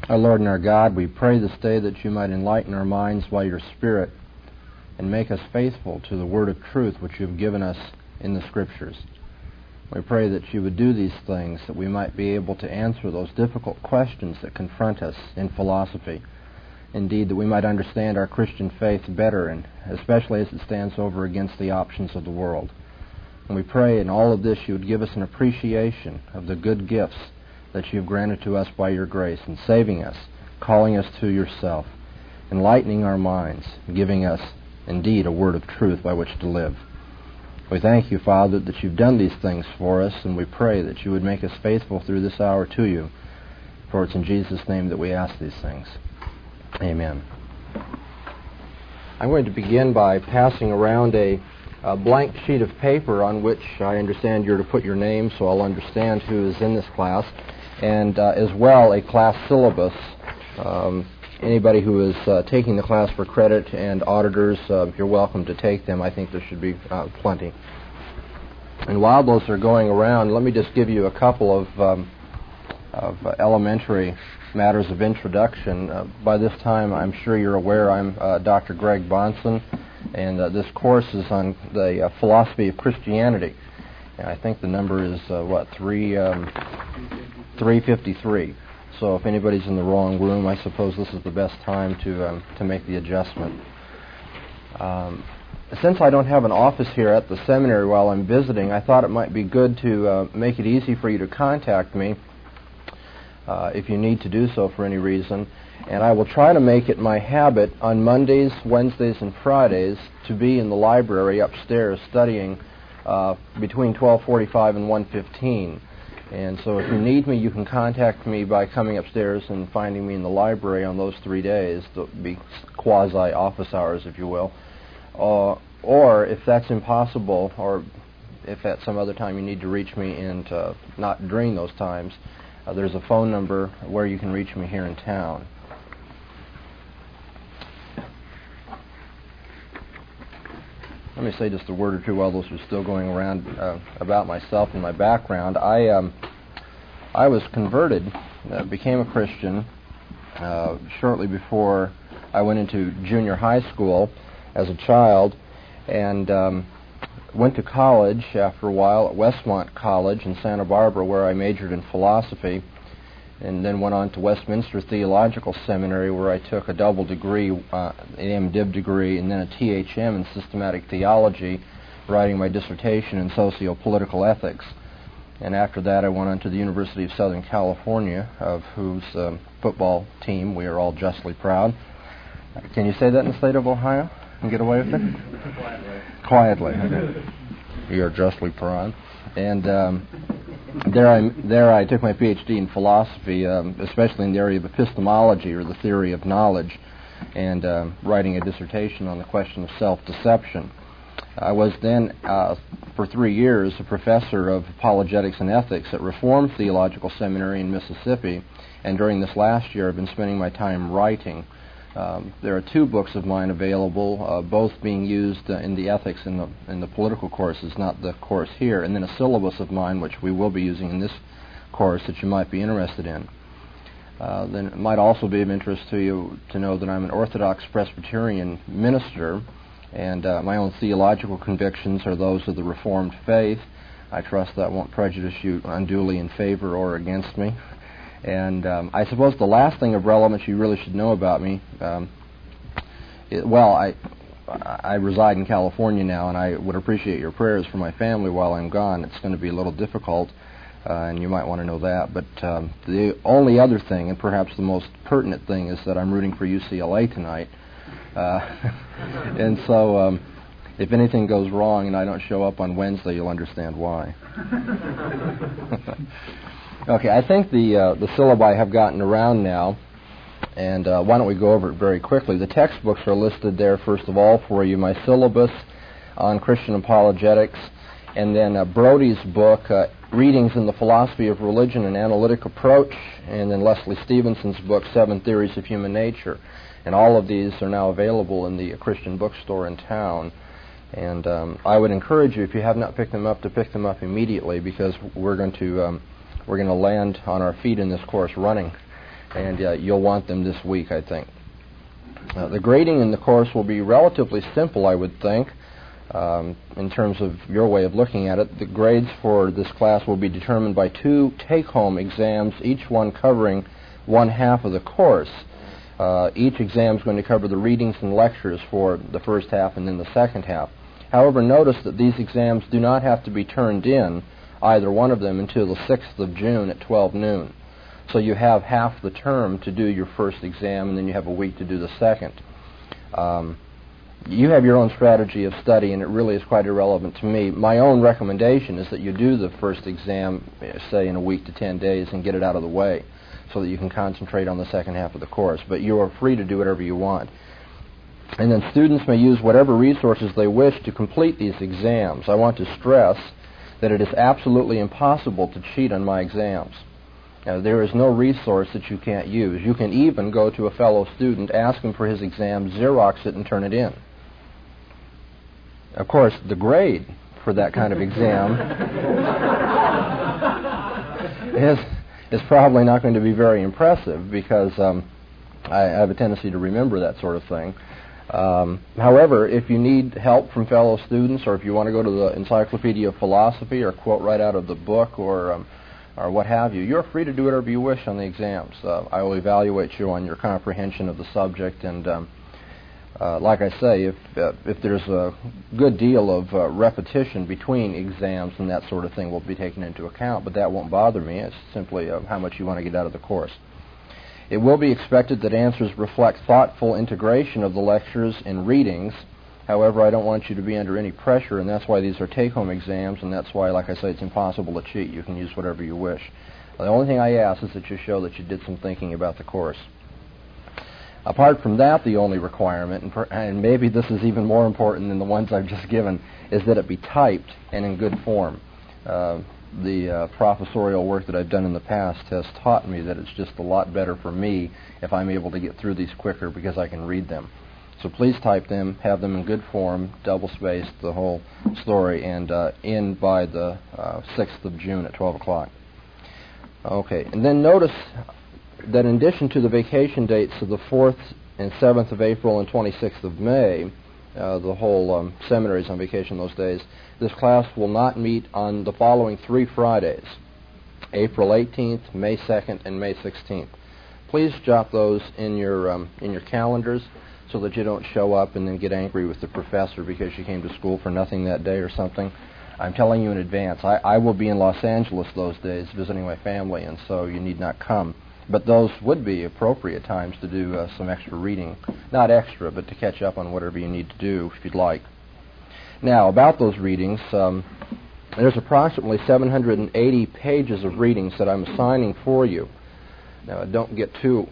Our Lord and our God, we pray this day that you might enlighten our minds by your Spirit and make us faithful to the word of truth which you have given us in the Scriptures. We pray that you would do these things, that we might be able to answer those difficult questions that confront us in philosophy. Indeed, that we might understand our Christian faith better, and especially as it stands over against the options of the world. And we pray in all of this you would give us an appreciation of the good gifts that you have granted to us by your grace in saving us, calling us to yourself, enlightening our minds, giving us indeed a word of truth by which to live. We thank you, Father, that you've done these things for us, and we pray that you would make us faithful through this hour to you. For it's in Jesus' name that we ask these things. Amen. I'm going to begin by passing around a blank sheet of paper on which I understand you're to put your name, so I'll understand who is in this class, and as well a class syllabus. Anybody who is taking the class for credit and auditors, you're welcome to take them. I think there should be plenty. And while those are going around, let me just give you a couple of elementary matters of introduction. By this time, I'm sure you're aware I'm Dr. Greg Bahnsen, and this course is on the philosophy of Christianity. And I think the number is, 353. So if anybody's in the wrong room, I suppose this is the best time to make the adjustment. Since I don't have an office here at the seminary while I'm visiting, I thought it might be good to make it easy for you to contact me if you need to do so for any reason. And I will try to make it my habit on Mondays, Wednesdays, and Fridays to be in the library upstairs studying between 12:45 and 1:15. And so if you need me, you can contact me by coming upstairs and finding me in the library on those 3 days. They'll be quasi-office hours, if you will. Or if that's impossible, or if at some other time you need to reach me and not during those times, there's a phone number where you can reach me here in town. Let me say just a word or two while those are still going around about myself and my background. I was converted, became a Christian shortly before I went into junior high school as a child, and went to college after a while at Westmont College in Santa Barbara, where I majored in philosophy, and then went on to Westminster Theological Seminary, where I took a double degree, an MDiv degree, and then a THM in systematic theology, writing my dissertation in socio-political ethics. And after that, I went on to the University of Southern California, of whose football team we are all justly proud. Can you say that in the state of Ohio and get away with it? Quietly. Okay. We are justly proud. And there I took my PhD in philosophy, especially in the area of epistemology, or the theory of knowledge, and writing a dissertation on the question of self-deception. I was then, for 3 years, a professor of apologetics and ethics at Reformed Theological Seminary in Mississippi, and during this last year I've been spending my time writing. There are 2 books of mine available, both being used in the ethics in the political courses, not the course here, and then a syllabus of mine which we will be using in this course that you might be interested in. Then it might also be of interest to you to know that I'm an Orthodox Presbyterian minister, and my own theological convictions are those of the Reformed faith. I trust that won't prejudice you unduly in favor or against me. And I suppose the last thing of relevance you really should know about me, I reside in California now, and I would appreciate your prayers for my family while I'm gone. It's going to be a little difficult, and you might want to know that. But the only other thing, and perhaps the most pertinent thing, is that I'm rooting for UCLA tonight. And so if anything goes wrong and I don't show up on Wednesday, you'll understand why. Okay, I think the syllabi have gotten around now, and why don't we go over it very quickly. The textbooks are listed there, first of all, for you. My syllabus on Christian apologetics, and then Brody's book, Readings in the Philosophy of Religion, An Analytic Approach, and then Leslie Stevenson's book, 7 Theories of Human Nature. And all of these are now available in the Christian bookstore in town. And I would encourage you, if you have not picked them up, to pick them up immediately, because we're going to land on our feet in this course running. and you'll want them this week, I think. The grading in the course will be relatively simple, I would think, in terms of your way of looking at it. The grades for this class will be determined by 2 take-home exams, each one covering one half of the course. Each exam is going to cover the readings and lectures for the first half and then the second half. However, notice that these exams do not have to be turned in, either one of them, until the 6th of June at 12 noon. So you have half the term to do your first exam, and then you have a week to do the second. You have your own strategy of study, and it really is quite irrelevant to me. My own recommendation is that you do the first exam, say, in a week to 10 days and get it out of the way so that you can concentrate on the second half of the course. But you are free to do whatever you want. And then students may use whatever resources they wish to complete these exams. I want to stress that it is absolutely impossible to cheat on my exams. There is no resource that you can't use. You can even go to a fellow student, ask him for his exam, Xerox it, and turn it in. Of course, the grade for that kind of exam is probably not going to be very impressive because I have a tendency to remember that sort of thing. However, if you need help from fellow students, or if you want to go to the Encyclopedia of Philosophy or quote right out of the book or what have you, you're free to do whatever you wish on the exams. I will evaluate you on your comprehension of the subject, and like I say, if there's a good deal of repetition between exams, and that sort of thing will be taken into account, but that won't bother me. It's simply how much you want to get out of the course. It will be expected that answers reflect thoughtful integration of the lectures and readings. However, I don't want you to be under any pressure, and that's why these are take-home exams, and that's why, like I say, it's impossible to cheat. You can use whatever you wish. The only thing I ask is that you show that you did some thinking about the course. Apart from that, the only requirement, and maybe this is even more important than the ones I've just given, is that it be typed and in good form. The professorial work that I've done in the past has taught me that it's just a lot better for me if I'm able to get through these quicker because I can read them. So please type them, have them in good form, double-spaced, the whole story, and in by the 6th of June at 12 o'clock. Okay, and then notice that in addition to the vacation dates of the 4th and 7th of April and 26th of May, the whole seminary is on vacation those days, this class will not meet on the following 3 Fridays, April 18th, May 2nd, and May 16th. Please jot those in your calendars so that you don't show up and then get angry with the professor because you came to school for nothing that day or something. I'm telling you in advance. I will be in Los Angeles those days visiting my family, and so you need not come. But those would be appropriate times to do some extra reading. Not extra, but to catch up on whatever you need to do if you'd like. Now, about those readings, there's approximately 780 pages of readings that I'm assigning for you. Now, don't get too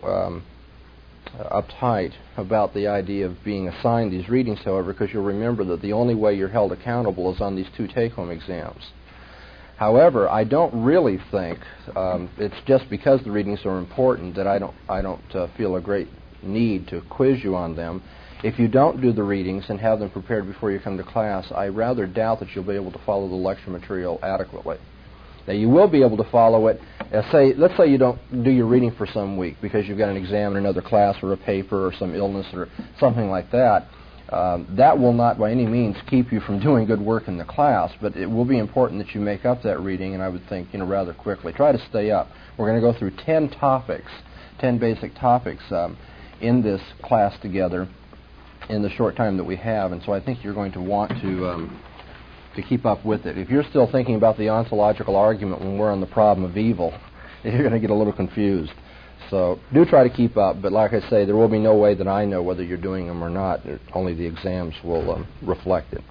uptight about the idea of being assigned these readings, however, because you'll remember that the only way you're held accountable is on these 2 take-home exams. However, I don't really think it's just because the readings are important that I don't feel a great need to quiz you on them. If you don't do the readings and have them prepared before you come to class, I rather doubt that you'll be able to follow the lecture material adequately. Now, you will be able to follow it. Let's say you don't do your reading for some week because you've got an exam in another class or a paper or some illness or something like that. That will not by any means keep you from doing good work in the class, but it will be important that you make up that reading, and I would think, rather quickly. Try to stay up. We're going to go through 10 topics, 10 basic topics in this class together in the short time that we have, and so I think you're going to want to keep up with it. If you're still thinking about the ontological argument when we're on the problem of evil, you're going to get a little confused. So do try to keep up, but like I say, there will be no way that I know whether you're doing them or not. Only the exams will reflect it.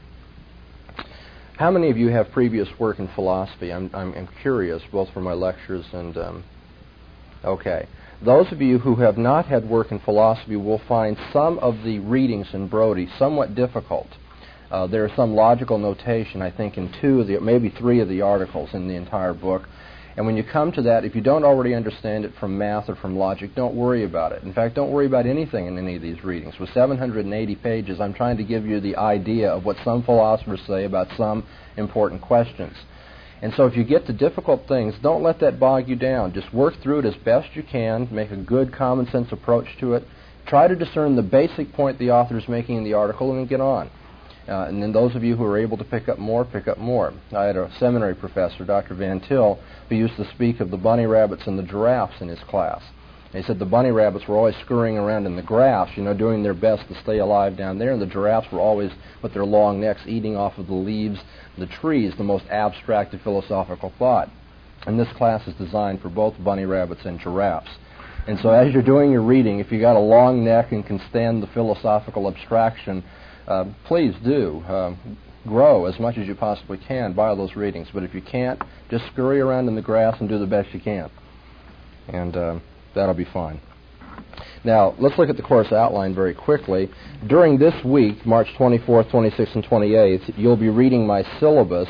How many of you have previous work in philosophy? I'm curious, both for my lectures and... Okay. Those of you who have not had work in philosophy will find some of the readings in Brodie somewhat difficult. There is some logical notation, I think, in maybe 3 of the articles in the entire book. And when you come to that, if you don't already understand it from math or from logic, don't worry about it. In fact, don't worry about anything in any of these readings. With 780 pages, I'm trying to give you the idea of what some philosophers say about some important questions. And so if you get to difficult things, don't let that bog you down. Just work through it as best you can. Make a good common sense approach to it. Try to discern the basic point the author is making in the article and then get on. And then those of you who are able to pick up more, pick up more. I had a seminary professor, Dr. Van Til, who used to speak of the bunny rabbits and the giraffes in his class. And he said the bunny rabbits were always scurrying around in the grass, doing their best to stay alive down there, and the giraffes were always, with their long necks, eating off of the leaves, the trees, the most abstract of philosophical thought. And this class is designed for both bunny rabbits and giraffes. And so as you're doing your reading, if you got a long neck and can stand the philosophical abstraction, please do grow as much as you possibly can by those readings. But if you can't, just scurry around in the grass and do the best you can. And that'll be fine. Now, let's look at the course outline very quickly. During this week, March 24th, 26th, and 28th, you'll be reading my syllabus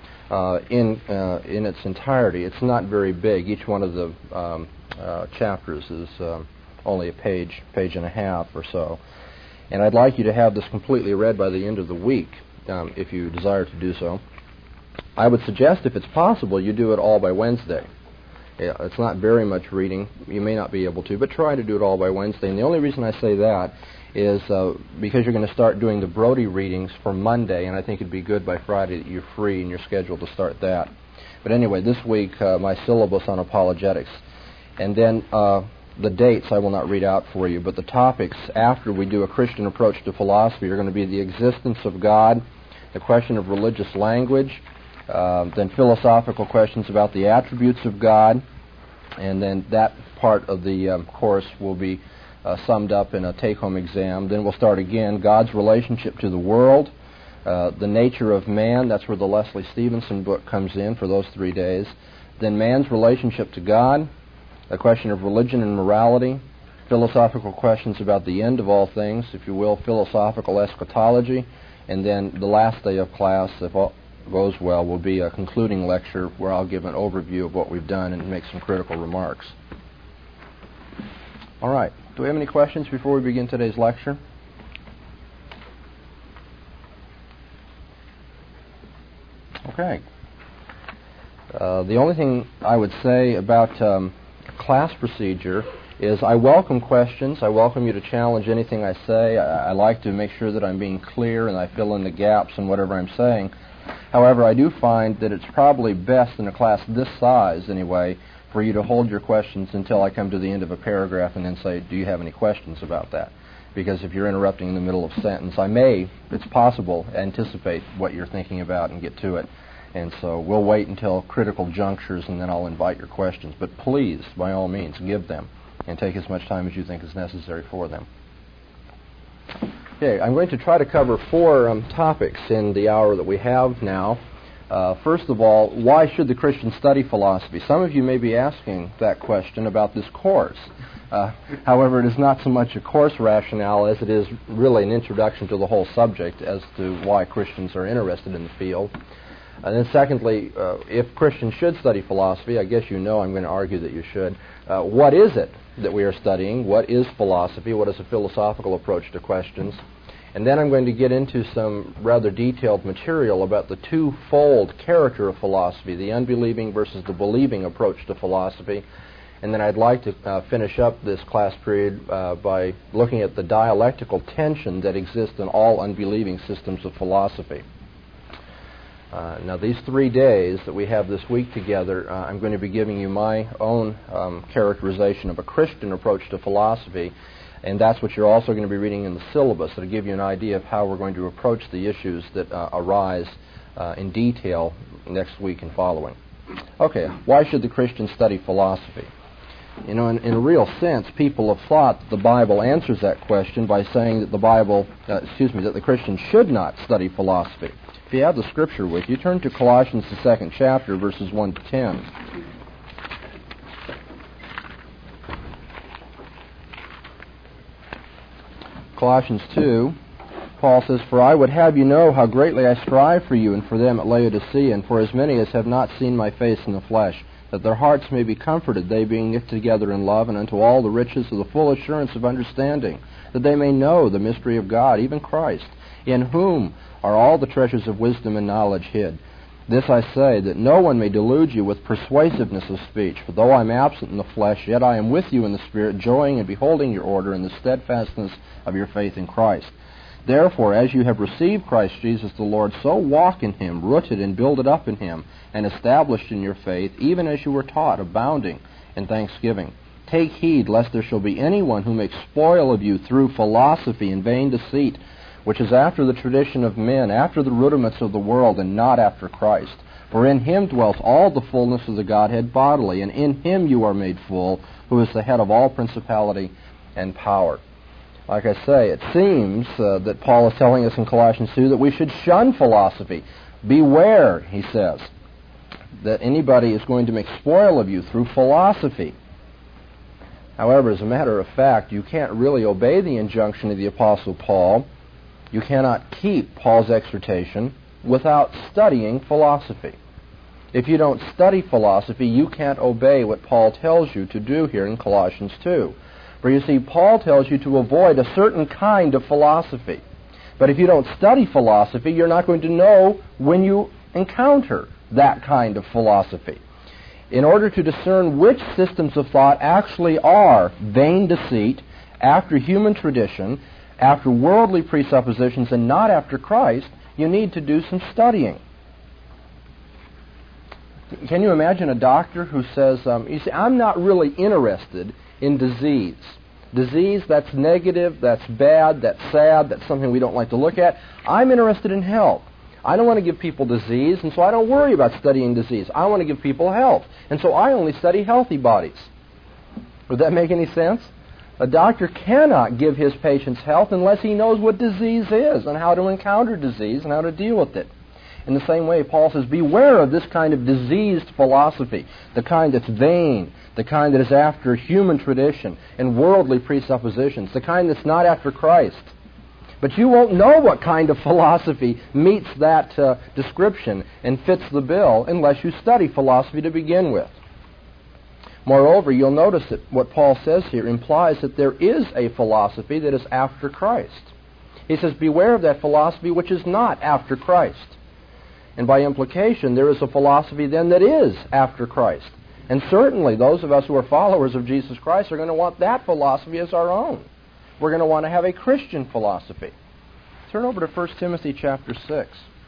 in its entirety. It's not very big. Each one of the chapters is only a page and a half or so. And I'd like you to have this completely read by the end of the week, if you desire to do so. I would suggest, if it's possible, you do it all by Wednesday. It's not very much reading. You may not be able to, but try to do it all by Wednesday. And the only reason I say that is because you're going to start doing the Brody readings for Monday, and I think it'd be good by Friday that you're free and you're scheduled to start that. But anyway, this week, my syllabus on apologetics. And then the dates I will not read out for you, but the topics after we do a Christian approach to philosophy are going to be the existence of God, the question of religious language, then philosophical questions about the attributes of God, and then that part of the course will be summed up in a take-home exam. Then we'll start again, God's relationship to the world, the nature of man, that's where the Leslie Stevenson book comes in for those 3 days. Then man's relationship to God, a question of religion and morality, philosophical questions about the end of all things, if you will, philosophical eschatology, and then the last day of class, if all goes well, will be a concluding lecture where I'll give an overview of what we've done and make some critical remarks. All right. Do we have any questions before we begin today's lecture? Okay. The only thing I would say about class procedure is I welcome questions. I welcome you to challenge anything I say. I like to make sure that I'm being clear and I fill in the gaps in whatever I'm saying. However, I do find that it's probably best in a class this size, anyway, for you to hold your questions until I come to the end of a paragraph and then say, do you have any questions about that? Because if you're interrupting in the middle of a sentence, I may, it's possible, anticipate what you're thinking about and get to it. And so we'll wait until critical junctures and then I'll invite your questions. But please, by all means, give them and take as much time as you think is necessary for them. Okay, I'm going to try to cover 4 topics in the hour that we have now. First of all, why should the Christian study philosophy? Some of you may be asking that question about this course. However, it is not so much a course rationale as it is really an introduction to the whole subject as to why Christians are interested in the field. And then secondly, if Christians should study philosophy, I guess you know I'm going to argue that you should, what is it that we are studying? What is philosophy? What is a philosophical approach to questions? And then I'm going to get into some rather detailed material about the twofold character of philosophy, the unbelieving versus the believing approach to philosophy. And then I'd like to finish up this class period by looking at the dialectical tension that exists in all unbelieving systems of philosophy. Now, these 3 days that we have this week together, I'm going to be giving you my own characterization of a Christian approach to philosophy, and that's what you're also going to be reading in the syllabus. It'll give you an idea of how we're going to approach the issues that arise in detail next week and following. Okay, why should the Christian study philosophy? You know, in a real sense, people have thought that the Bible answers that question by saying that that the Christian should not study philosophy. If you have the scripture with you, turn to Colossians, the 2nd chapter, verses 1 to 10. Colossians 2, Paul says, "For I would have you know how greatly I strive for you and for them at Laodicea, and for as many as have not seen my face in the flesh, that their hearts may be comforted, they being knit together in love, and unto all the riches of the full assurance of understanding, that they may know the mystery of God, even Christ, in whom are all the treasures of wisdom and knowledge hid. This I say, that no one may delude you with persuasiveness of speech. For though I am absent in the flesh, yet I am with you in the Spirit, joying and beholding your order and the steadfastness of your faith in Christ. Therefore, as you have received Christ Jesus the Lord, so walk in him, rooted and builded up in him, and established in your faith, even as you were taught, abounding in thanksgiving. Take heed, lest there shall be anyone who makes spoil of you through philosophy and vain deceit, which is after the tradition of men, after the rudiments of the world, and not after Christ. For in him dwells all the fullness of the Godhead bodily, and in him you are made full, who is the head of all principality and power. Like I say, it seems that Paul is telling us in Colossians 2 that we should shun philosophy. Beware, he says, that anybody is going to make spoil of you through philosophy. However, as a matter of fact, you can't really obey the injunction of the Apostle Paul. You cannot keep Paul's exhortation without studying philosophy. If you don't study philosophy, you can't obey what Paul tells you to do here in Colossians 2. For you see, Paul tells you to avoid a certain kind of philosophy. But if you don't study philosophy, you're not going to know when you encounter that kind of philosophy. In order to discern which systems of thought actually are vain deceit, after human tradition, after worldly presuppositions, and not after Christ, you need to do some studying. Can you imagine a doctor who says, you see, I'm not really interested in disease. Disease, that's negative, that's bad, that's sad, that's something we don't like to look at. I'm interested in health. I don't want to give people disease, and so I don't worry about studying disease. I want to give people health, and so I only study healthy bodies. Would that make any sense? A doctor cannot give his patients health unless he knows what disease is and how to encounter disease and how to deal with it. In the same way, Paul says, beware of this kind of diseased philosophy, the kind that's vain, the kind that is after human tradition and worldly presuppositions, the kind that's not after Christ. But you won't know what kind of philosophy meets that description and fits the bill unless you study philosophy to begin with. Moreover, you'll notice that what Paul says here implies that there is a philosophy that is after Christ. He says, beware of that philosophy which is not after Christ. And by implication, there is a philosophy then that is after Christ. And certainly those of us who are followers of Jesus Christ are going to want that philosophy as our own. We're going to want to have a Christian philosophy. Turn over to 1 Timothy chapter 6.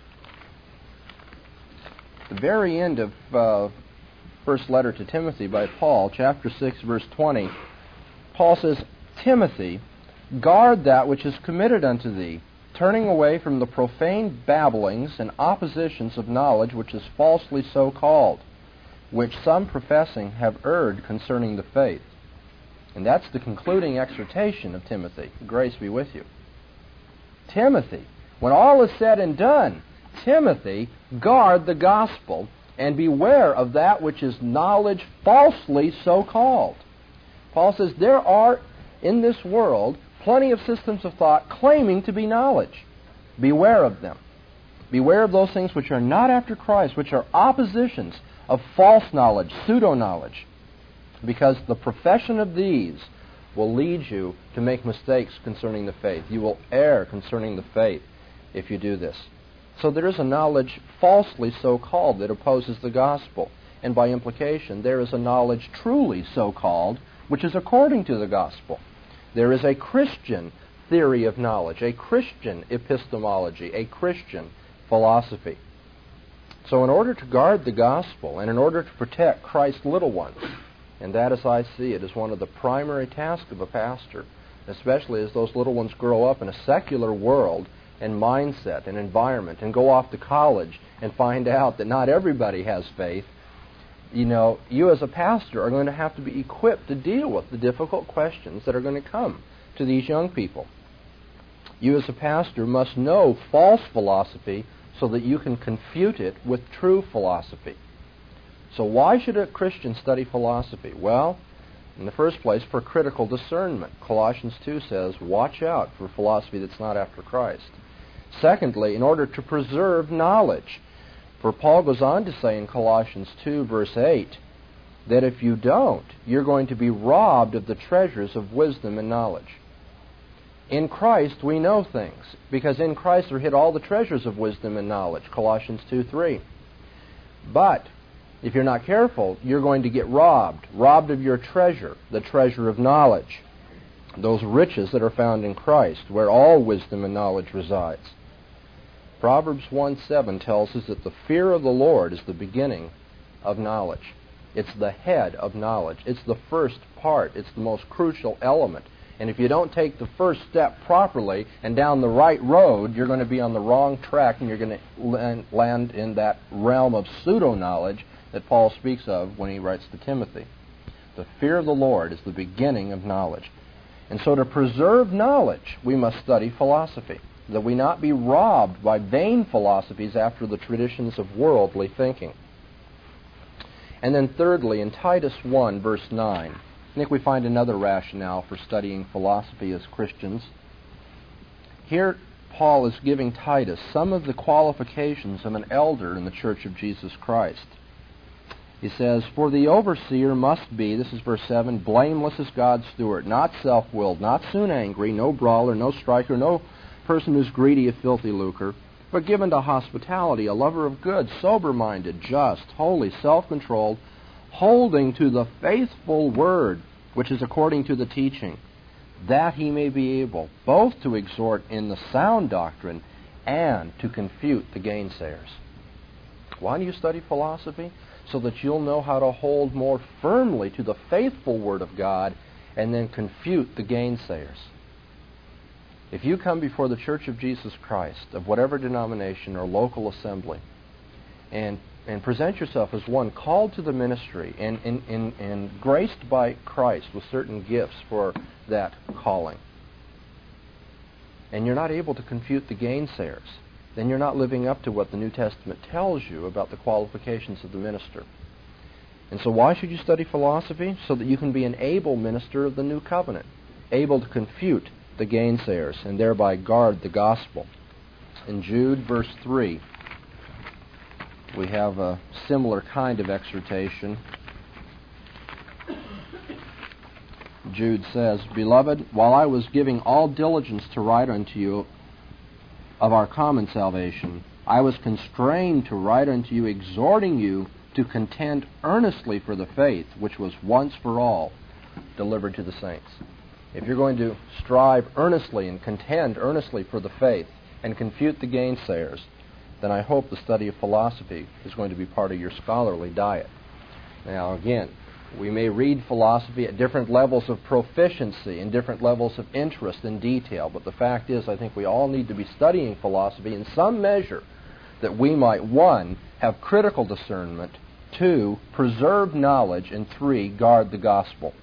The very end of first letter to Timothy by Paul, chapter 6, verse 20, Paul says, Timothy, guard that which is committed unto thee, turning away from the profane babblings and oppositions of knowledge which is falsely so called, which some professing have erred concerning the faith. And that's the concluding exhortation of Timothy. Grace be with you. Timothy, when all is said and done, Timothy, guard the gospel and beware of that which is knowledge falsely so called. Paul says there are in this world plenty of systems of thought claiming to be knowledge. Beware of them. Beware of those things which are not after Christ, which are oppositions of false knowledge, pseudo-knowledge, because the profession of these will lead you to make mistakes concerning the faith. You will err concerning the faith if you do this. So there is a knowledge falsely so called that opposes the gospel. And by implication, there is a knowledge truly so called which is according to the gospel. There is a Christian theory of knowledge, a Christian epistemology, a Christian philosophy. So in order to guard the gospel and in order to protect Christ's little ones, and that, as I see it, is one of the primary tasks of a pastor, especially as those little ones grow up in a secular world and mindset and environment and go off to college and find out that not everybody has faith, you as a pastor are going to have to be equipped to deal with the difficult questions that are going to come to these young people. You as a pastor must know false philosophy so that you can confute it with true philosophy. So why should a Christian study philosophy? Well, in the first place, for critical discernment. Colossians 2 says, watch out for philosophy that's not after Christ. Secondly, in order to preserve knowledge. For Paul goes on to say in Colossians 2, verse 8, that if you don't, you're going to be robbed of the treasures of wisdom and knowledge. In Christ we know things, because in Christ are hid all the treasures of wisdom and knowledge. Colossians 2:3. But if you're not careful, you're going to get robbed of your treasure, the treasure of knowledge, those riches that are found in Christ, where all wisdom and knowledge resides. Proverbs 1:7 tells us that the fear of the Lord is the beginning of knowledge. It's the head of knowledge. It's the first part. It's the most crucial element. And if you don't take the first step properly and down the right road, you're going to be on the wrong track, and you're going to land in that realm of pseudo-knowledge that Paul speaks of when he writes to Timothy. The fear of the Lord is the beginning of knowledge. And so to preserve knowledge, we must study philosophy, that we not be robbed by vain philosophies after the traditions of worldly thinking. And then thirdly, in Titus 1, verse 9, I think we find another rationale for studying philosophy as Christians. Here, Paul is giving Titus some of the qualifications of an elder in the Church of Jesus Christ. He says, "For the overseer must be," this is verse 7, "blameless as God's steward, not self-willed, not soon angry, no brawler, no striker, no person who's greedy of filthy lucre, but given to hospitality, a lover of good, sober-minded, just, holy, self-controlled, holding to the faithful word, which is according to the teaching, that he may be able both to exhort in the sound doctrine and to confute the gainsayers." Why do you study philosophy? So that you'll know how to hold more firmly to the faithful Word of God and then confute the gainsayers. If you come before the Church of Jesus Christ, of whatever denomination or local assembly, and present yourself as one called to the ministry and graced by Christ with certain gifts for that calling, and you're not able to confute the gainsayers, then you're not living up to what the New Testament tells you about the qualifications of the minister. And so why should you study philosophy? So that you can be an able minister of the New Covenant, able to confute the gainsayers and thereby guard the gospel. In Jude, verse 3, we have a similar kind of exhortation. Jude says, "Beloved, while I was giving all diligence to write unto you of our common salvation, I was constrained to write unto you, exhorting you to contend earnestly for the faith which was once for all delivered to the saints." If you're going to strive earnestly and contend earnestly for the faith and confute the gainsayers, then I hope the study of philosophy is going to be part of your scholarly diet. Now, again, we may read philosophy at different levels of proficiency and different levels of interest and detail, but the fact is, I think we all need to be studying philosophy in some measure that we might, 1, have critical discernment, 2, preserve knowledge, and 3, guard the gospel.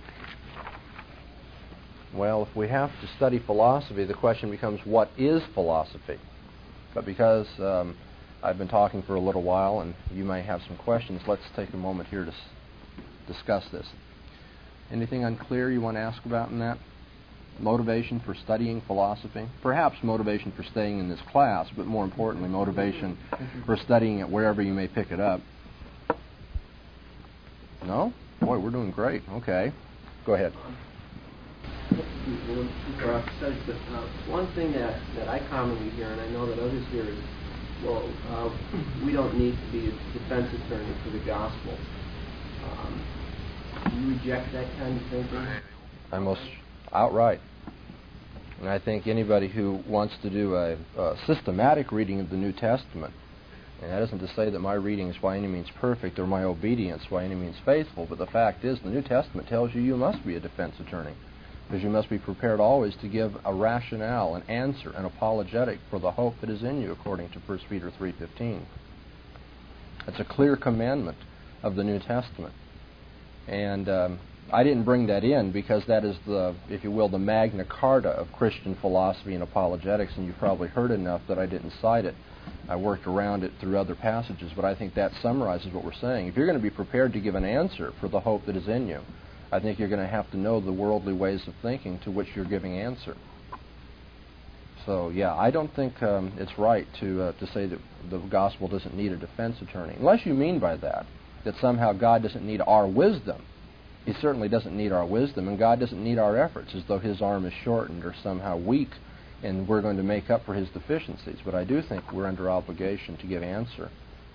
Well, if we have to study philosophy, the question becomes, what is philosophy? But because I've been talking for a little while and you may have some questions, let's take a moment here to discuss this. Anything unclear you want to ask about in that? Motivation for studying philosophy? Perhaps motivation for staying in this class, but more importantly, motivation for studying it wherever you may pick it up. No? Boy, we're doing great. Okay. Go ahead. One thing that I commonly hear, and I know that others hear, is, well, we don't need to be a defense attorney for the gospel. Do you reject that kind of thinking? Almost outright. And I think anybody who wants to do a systematic reading of the New Testament, and that isn't to say that my reading is by any means perfect or my obedience by any means faithful, but the fact is the New Testament tells you must be a defense attorney, because you must be prepared always to give a rationale, an answer, an apologetic for the hope that is in you, according to 1 Peter 3:15. It's a clear commandment of the New Testament. And I didn't bring that in because that is the, if you will, the Magna Carta of Christian philosophy and apologetics, and you've probably heard enough that I didn't cite it. I worked around it through other passages, but I think that summarizes what we're saying. If you're going to be prepared to give an answer for the hope that is in you, I think you're going to have to know the worldly ways of thinking to which you're giving answer. So, yeah, I don't think it's right to say that the gospel doesn't need a defense attorney, unless you mean by that somehow God doesn't need our wisdom. He certainly doesn't need our wisdom, and God doesn't need our efforts, as though His arm is shortened or somehow weak, and we're going to make up for His deficiencies. But I do think we're under obligation to give answer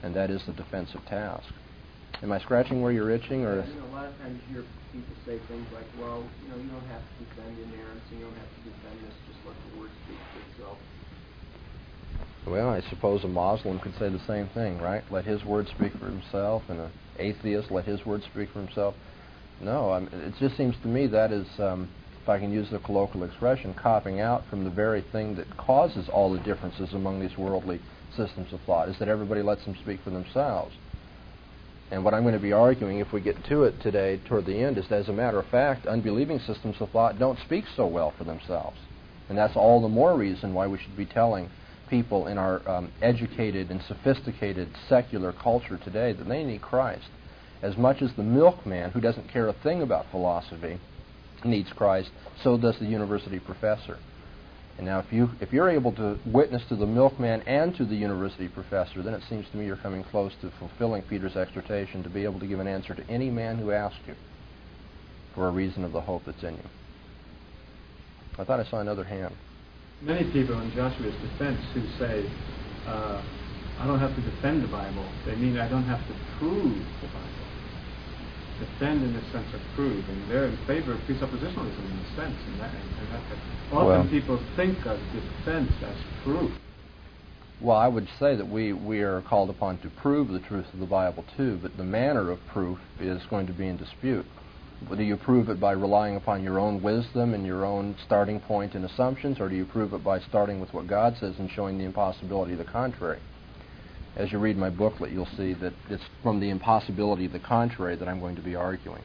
and that is the defensive task. Am I scratching where you're itching? Or? A lot of times you hear people say things like, well, you don't have to defend inerrancy, you don't have to defend this, just let the Word speak for itself. Well, I suppose a Muslim could say the same thing, right? Let his word speak for himself, and an atheist, let his word speak for himself. No, it just seems to me that is, if I can use the colloquial expression, copping out from the very thing that causes all the differences among these worldly systems of thought, is that everybody lets them speak for themselves. And what I'm going to be arguing, if we get to it today, toward the end, is that, as a matter of fact, unbelieving systems of thought don't speak so well for themselves. And that's all the more reason why we should be telling people in our educated and sophisticated secular culture today that they need Christ. As much as the milkman, who doesn't care a thing about philosophy, needs Christ, so does the university professor. And now if you're able to witness to the milkman and to the university professor, then it seems to me you're coming close to fulfilling Peter's exhortation to be able to give an answer to any man who asks you for a reason of the hope that's in you. I thought I saw another hand. Many people in Joshua's defense who say, I don't have to defend the Bible. They mean I don't have to prove the Bible. Defend in the sense of prove, and they're in favor of presuppositionalism in a sense. Often people think of defense as proof. Well, I would say that we are called upon to prove the truth of the Bible too, but the manner of proof is going to be in dispute. Do you prove it by relying upon your own wisdom and your own starting point and assumptions, or do you prove it by starting with what God says and showing the impossibility of the contrary? As you read my booklet, you'll see that it's from the impossibility of the contrary that I'm going to be arguing.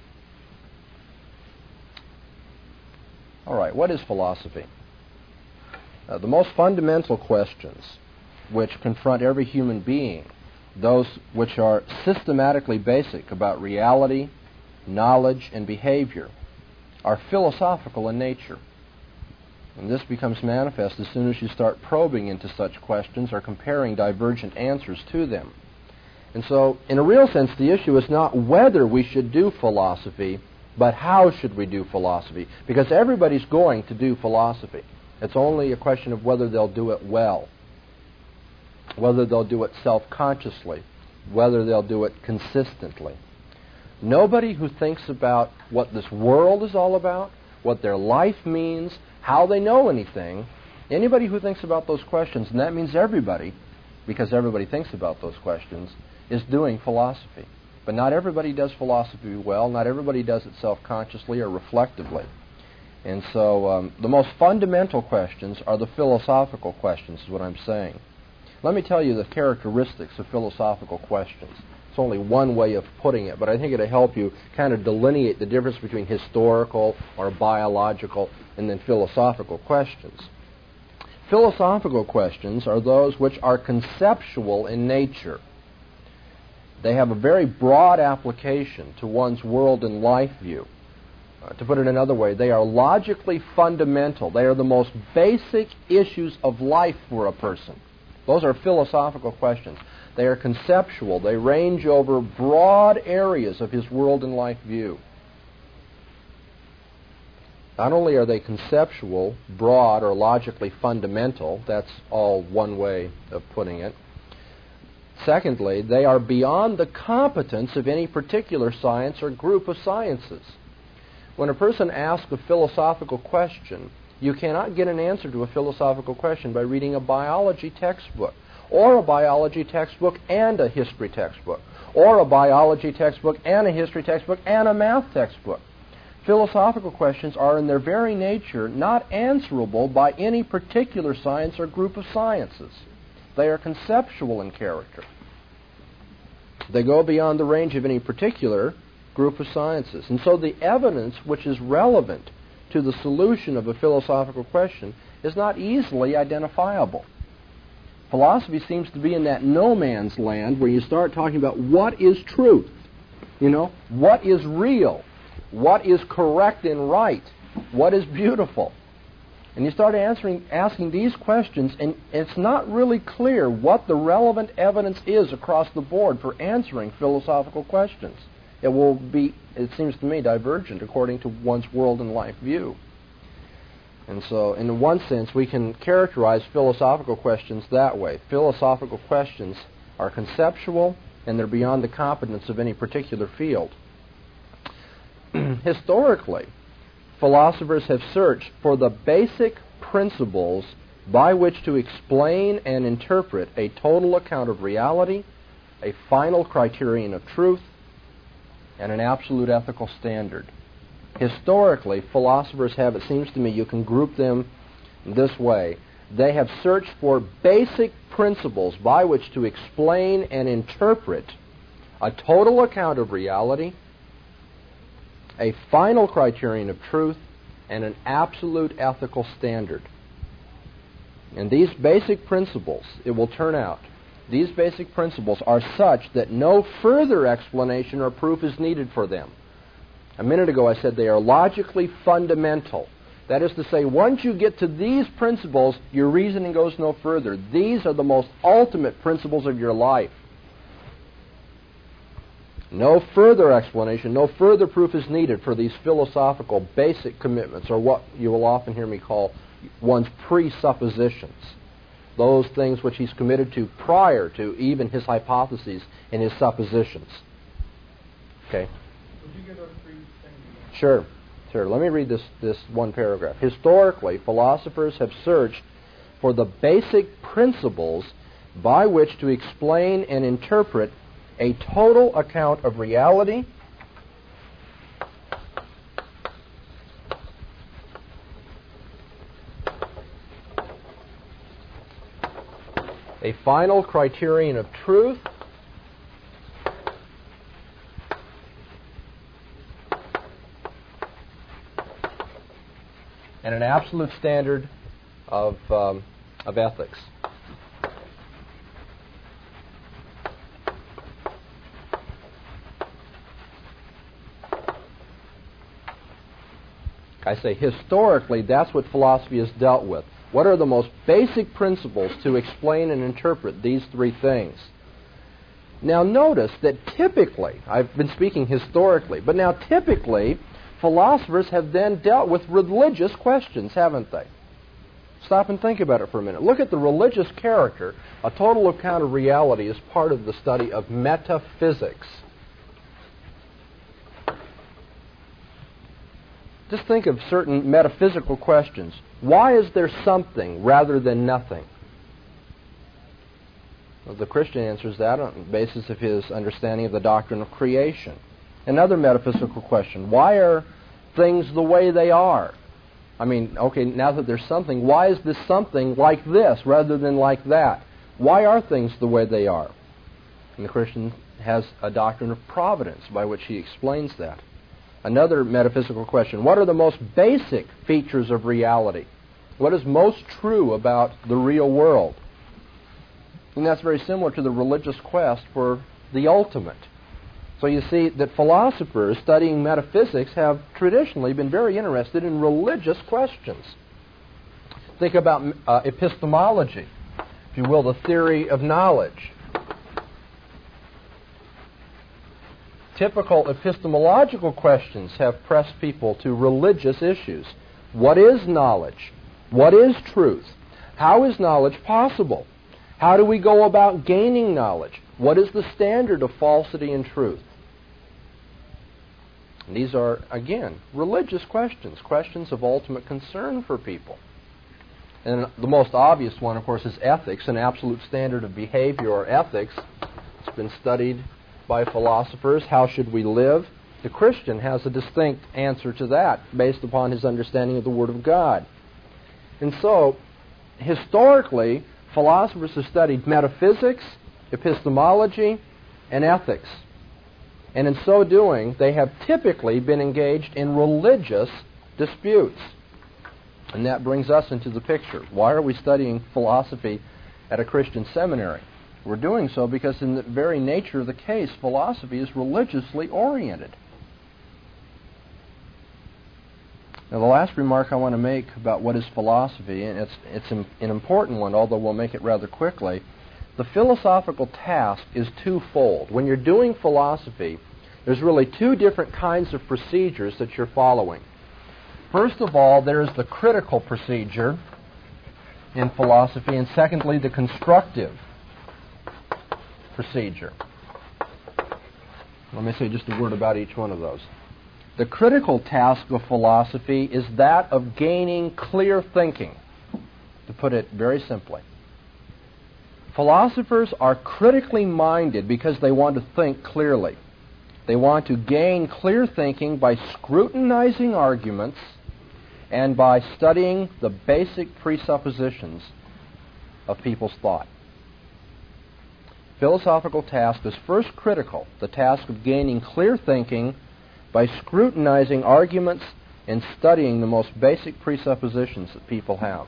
All right, what is philosophy? The most fundamental questions which confront every human being, those which are systematically basic about reality, knowledge, and behavior, are philosophical in nature. And this becomes manifest as soon as you start probing into such questions or comparing divergent answers to them. And so, in a real sense, the issue is not whether we should do philosophy, but how should we do philosophy? Because everybody's going to do philosophy. It's only a question of whether they'll do it well, whether they'll do it self-consciously, whether they'll do it consistently. Nobody who thinks about what this world is all about, what their life means, how they know anything, anybody who thinks about those questions, and that means everybody, because everybody thinks about those questions, is doing philosophy. But not everybody does philosophy well, not everybody does it self-consciously or reflectively. And so the most fundamental questions are the philosophical questions, is what I'm saying. Let me tell you the characteristics of philosophical questions. It's only one way of putting it, but I think it'll help you kind of delineate the difference between historical or biological and then philosophical questions. Philosophical questions are those which are conceptual in nature. They have a very broad application to one's world and life view. To put it another way, they are logically fundamental. They are the most basic issues of life for a person. Those are philosophical questions. They are conceptual. They range over broad areas of his world and life view. Not only are they conceptual, broad, or logically fundamental, that's all one way of putting it. Secondly, they are beyond the competence of any particular science or group of sciences. When a person asks a philosophical question, you cannot get an answer to a philosophical question by reading a biology textbook, or a biology textbook and a history textbook, or a biology textbook and a history textbook and a math textbook. Philosophical questions are in their very nature not answerable by any particular science or group of sciences. They are conceptual in character. They go beyond the range of any particular group of sciences. And so the evidence which is relevant to the solution of a philosophical question is not easily identifiable. Philosophy seems to be in that no man's land where you start talking about what is truth, what is real, what is correct and right, what is beautiful. And you start asking these questions, and it's not really clear what the relevant evidence is across the board for answering philosophical questions. It will be, it seems to me, divergent according to one's world and life view. And so, in one sense, we can characterize philosophical questions that way. Philosophical questions are conceptual, and they're beyond the competence of any particular field. Historically, philosophers have searched for the basic principles by which to explain and interpret a total account of reality, a final criterion of truth, and an absolute ethical standard. Historically, philosophers have, it seems to me, you can group them this way. They have searched for basic principles by which to explain and interpret a total account of reality, a final criterion of truth, and an absolute ethical standard. And these basic principles, it will turn out, these basic principles are such that no further explanation or proof is needed for them. A minute ago I said they are logically fundamental. That is to say, once you get to these principles, your reasoning goes no further. These are the most ultimate principles of your life. No further explanation, no further proof is needed for these philosophical basic commitments, or what you will often hear me call one's presuppositions. Those things which he's committed to prior to even his hypotheses and his suppositions. Okay? Would you give those three things? Sure. Let me read this one paragraph. Historically, philosophers have searched for the basic principles by which to explain and interpret a total account of reality, a final criterion of truth, and an absolute standard of ethics. I say historically, that's what philosophy has dealt with. What are the most basic principles to explain and interpret these three things? Now notice that typically, I've been speaking historically, but now typically, philosophers have then dealt with religious questions, haven't they? Stop and think about it for a minute. Look at the religious character. A total account of reality is part of the study of metaphysics. Just think of certain metaphysical questions. Why is there something rather than nothing? Well, the Christian answers that on the basis of his understanding of the doctrine of creation. Another metaphysical question. Why are things the way they are? I mean, okay, now that there's something, why is this something like this rather than like that? Why are things the way they are? And the Christian has a doctrine of providence by which he explains that. Another metaphysical question. What are the most basic features of reality? What is most true about the real world? And that's very similar to the religious quest for the ultimate. So you see that philosophers studying metaphysics have traditionally been very interested in religious questions. Think about epistemology, if you will, the theory of knowledge. Typical epistemological questions have pressed people to religious issues. What is knowledge? What is truth? How is knowledge possible? How do we go about gaining knowledge? What is the standard of falsity and truth? And these are, again, religious questions, questions of ultimate concern for people. And the most obvious one, of course, is ethics, an absolute standard of behavior or ethics. It's been studied by philosophers. How should we live? The Christian has a distinct answer to that based upon his understanding of the Word of God. And so, historically, philosophers have studied metaphysics, epistemology, and ethics. And in so doing, they have typically been engaged in religious disputes. And that brings us into the picture. Why are we studying philosophy at a Christian seminary? We're doing so because in the very nature of the case, philosophy is religiously oriented. Now, the last remark I want to make about what is philosophy, and it's an important one, although we'll make it rather quickly. The philosophical task is twofold. When you're doing philosophy, there's really two different kinds of procedures that you're following. First of all, there's the critical procedure in philosophy, and secondly, the constructive procedure. Let me say just a word about each one of those. The critical task of philosophy is that of gaining clear thinking, to put it very simply. Philosophers are critically minded because they want to think clearly. They want to gain clear thinking by scrutinizing arguments and by studying the basic presuppositions of people's thought. Philosophical task is first critical, the task of gaining clear thinking by scrutinizing arguments and studying the most basic presuppositions that people have.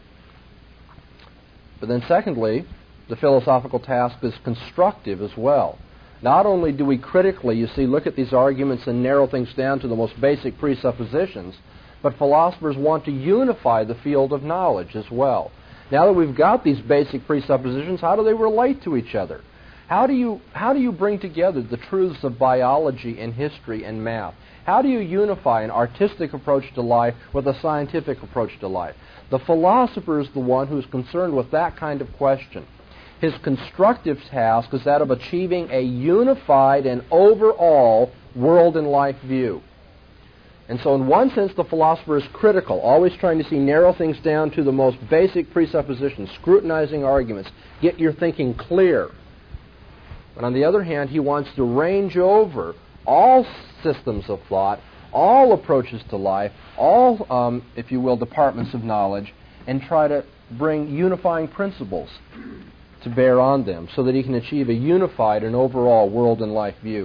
But then secondly, the philosophical task is constructive as well. Not only do we critically, look at these arguments and narrow things down to the most basic presuppositions, but philosophers want to unify the field of knowledge as well. Now that we've got these basic presuppositions, how do they relate to each other? How do you bring together the truths of biology and history and math? How do you unify an artistic approach to life with a scientific approach to life? The philosopher is the one who is concerned with that kind of question. His constructive task is that of achieving a unified and overall world and life view. And so in one sense, the philosopher is critical, always trying to see narrow things down to the most basic presuppositions, scrutinizing arguments, get your thinking clear. But on the other hand, he wants to range over all systems of thought, all approaches to life, all, if you will, departments of knowledge, and try to bring unifying principles to bear on them so that he can achieve a unified and overall world and life view.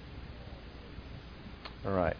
All right.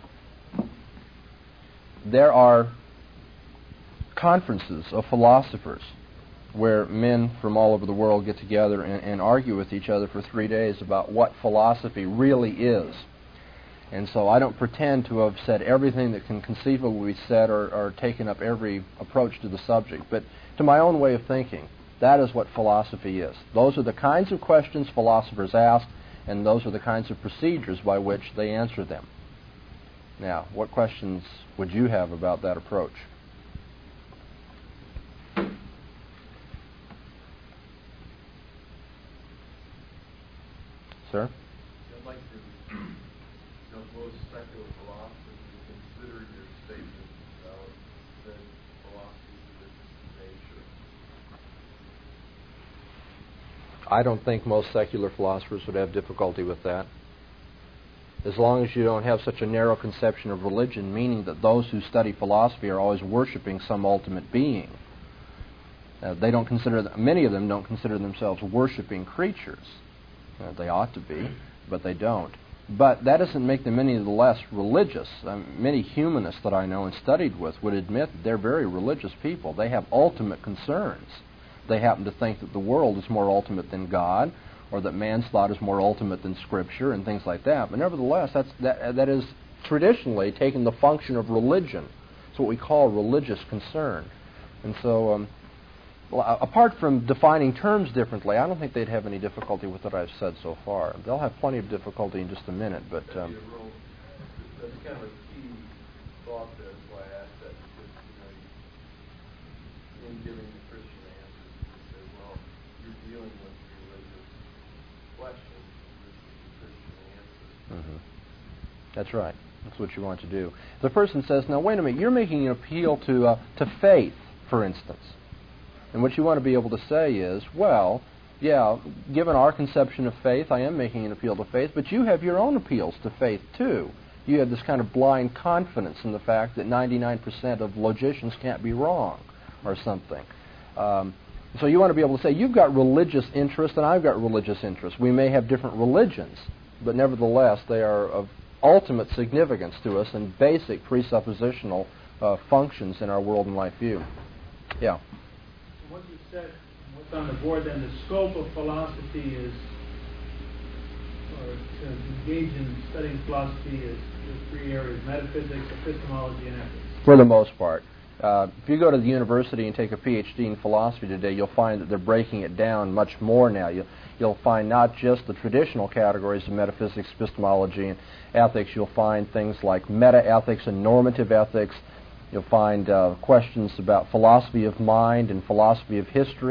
There are conferences of philosophers where men from all over the world get together and argue with each other for 3 days about what philosophy really is. And so I don't pretend to have said everything that can conceivably be said or taken up every approach to the subject, but to my own way of thinking, that is what philosophy is. Those are the kinds of questions philosophers ask, and those are the kinds of procedures by which they answer them. Now, what questions would you have about that approach? Sir? I'd like to know most secular philosophers consider your statement about that philosophy is religious in nature. I don't think most secular philosophers would have difficulty with that. As long as you don't have such a narrow conception of religion, meaning that those who study philosophy are always worshiping some ultimate being. Many of them don't consider themselves worshiping creatures. They ought to be, but they don't. But that doesn't make them any the less religious. Many humanists that I know and studied with would admit that they're very religious people. They have ultimate concerns. They happen to think that the world is more ultimate than God, or that man's thought is more ultimate than Scripture, and things like that. But nevertheless, that is traditionally taken the function of religion. It's what we call religious concern. And so, apart from defining terms differently, I don't think they'd have any difficulty with what I've said so far. They'll have plenty of difficulty in just a minute, but... That's kind of a key thought there. That's why I asked that, because, in giving the Christian answers, you say, well, you're dealing with religious questions, this is the Christian answer. Mm-hmm. That's right. That's what you want to do. The person says, now wait a minute, you're making an appeal to faith, for instance. And what you want to be able to say is, well, yeah, given our conception of faith, I am making an appeal to faith, but you have your own appeals to faith, too. You have this kind of blind confidence in the fact that 99% of logicians can't be wrong, or something. So you want to be able to say, you've got religious interest and I've got religious interest. We may have different religions, but nevertheless, they are of ultimate significance to us and basic presuppositional functions in our world and life view. Yeah. What you said, what's on the board then, the scope of philosophy is, or to engage in studying philosophy is the 3 areas: metaphysics, epistemology, and ethics. For the most part. If you go to the university and take a PhD in philosophy today, you'll find that they're breaking it down much more now. You'll find not just the traditional categories of metaphysics, epistemology, and ethics. You'll find things like meta-ethics and normative ethics. You'll find questions about philosophy of mind and philosophy of history.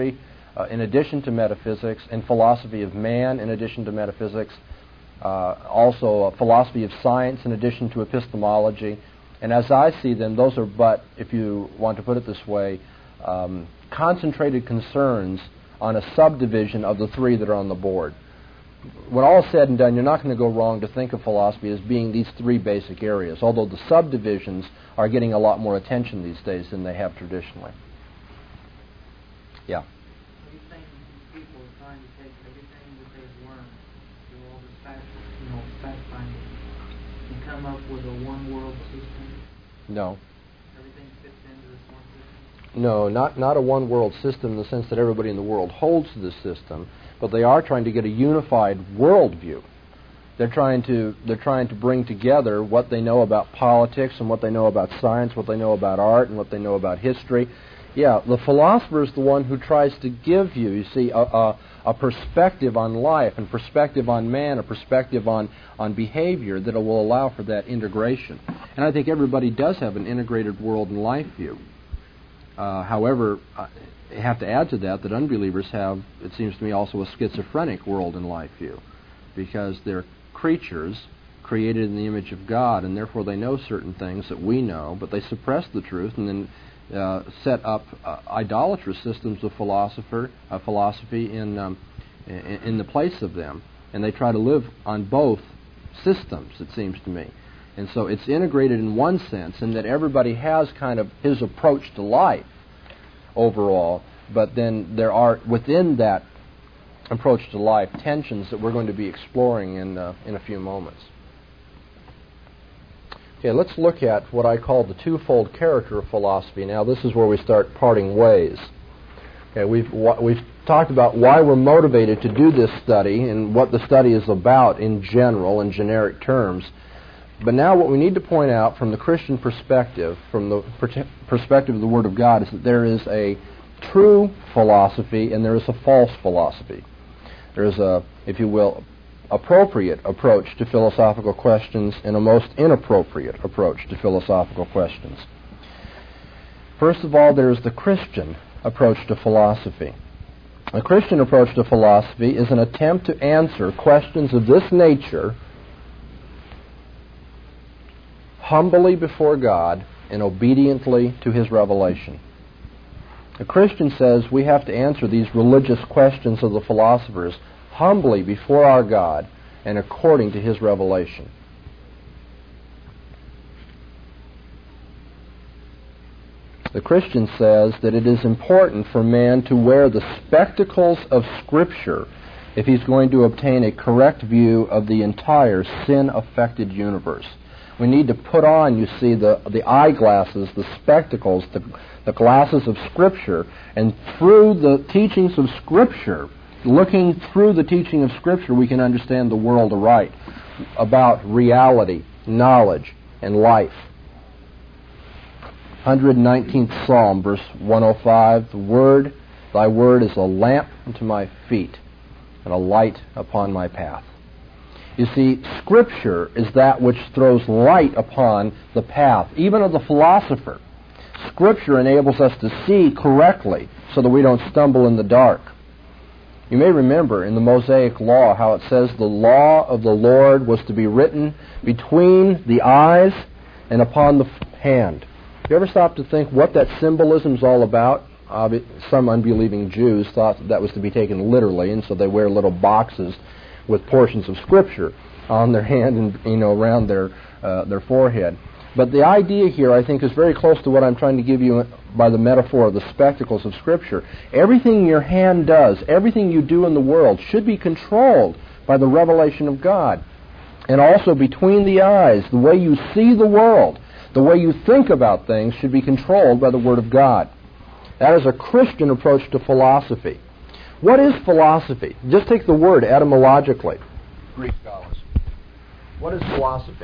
in addition to metaphysics, and philosophy of man in addition to metaphysics, also a philosophy of science in addition to epistemology. And as I see them, those are but, if you want to put it this way, concentrated concerns on a subdivision of the three that are on the board. When all is said and done, you're not going to go wrong to think of philosophy as being these three basic areas, although the subdivisions are getting a lot more attention these days than they have traditionally. Yeah? Are you saying these people are trying to take everything that they've learned through all this fact finding and come up with a one-world system? No. Everything fits into this one system? No, not a one-world system in the sense that everybody in the world holds to this system, but they are trying to get a unified worldview. They're trying to bring together what they know about politics and what they know about science, what they know about art and what they know about history. Yeah, the philosopher is the one who tries to give you see, a perspective on life and perspective on man, a perspective on behavior that will allow for that integration. And I think everybody does have an integrated world and life view. However, I have to add to that unbelievers have, it seems to me, also a schizophrenic world and life view, because they're creatures created in the image of God, and therefore they know certain things that we know, but they suppress the truth and then set up idolatrous systems of philosophy in the place of them, and they try to live on both systems, it seems to me. And so it's integrated in one sense in that everybody has kind of his approach to life overall, but then there are within that approach to life tensions that we're going to be exploring in a few moments. Okay, let's look at what I call the twofold character of philosophy. Now, this is where we start parting ways. Okay, we've talked about why we're motivated to do this study and what the study is about in general, in generic terms. But now what we need to point out from the Christian perspective, from the perspective of the Word of God, is that there is a true philosophy and there is a false philosophy. There is a, if you will, appropriate approach to philosophical questions and a most inappropriate approach to philosophical questions. First of all, there is the Christian approach to philosophy. A Christian approach to philosophy is an attempt to answer questions of this nature humbly before God and obediently to His revelation. A Christian says we have to answer these religious questions of the philosophers humbly before our God and according to His revelation. The Christian says that it is important for man to wear the spectacles of Scripture if he's going to obtain a correct view of the entire sin-affected universe. We need to put on, you see, the eyeglasses, the spectacles, the glasses of Scripture, and through the teachings of Scripture, looking through the teaching of Scripture, we can understand the world aright, about reality, knowledge, and life. 119th Psalm, verse 105, Thy word is a lamp unto my feet and a light upon my path. You see, Scripture is that which throws light upon the path, even of the philosopher. Scripture enables us to see correctly so that we don't stumble in the dark. You may remember in the Mosaic Law how it says the law of the Lord was to be written between the eyes and upon the hand. You ever stop to think what that symbolism is all about? Some unbelieving Jews thought that was to be taken literally, and so they wear little boxes with portions of Scripture on their hand and around their forehead. But the idea here, I think, is very close to what I'm trying to give you by the metaphor of the spectacles of Scripture. Everything your hand does, everything you do in the world, should be controlled by the revelation of God. And also between the eyes, the way you see the world, the way you think about things should be controlled by the Word of God. That is a Christian approach to philosophy. What is philosophy? Just take the word etymologically, Greek scholars. What is philosophy?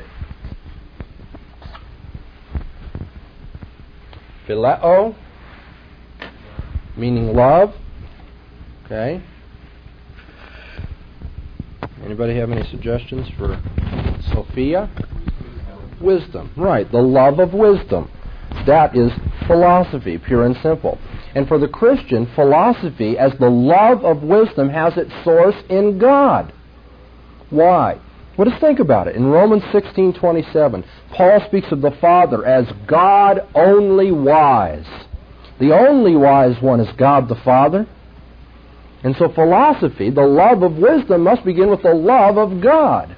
Phileo, meaning love. Okay. Anybody have any suggestions for Sophia? Wisdom. Right, the love of wisdom. That is philosophy, pure and simple. And for the Christian, philosophy, as the love of wisdom, has its source in God. Why? Well, just think about it. In Romans 16:27, Paul speaks of the Father as God only wise. The only wise one is God the Father. And so philosophy, the love of wisdom, must begin with the love of God.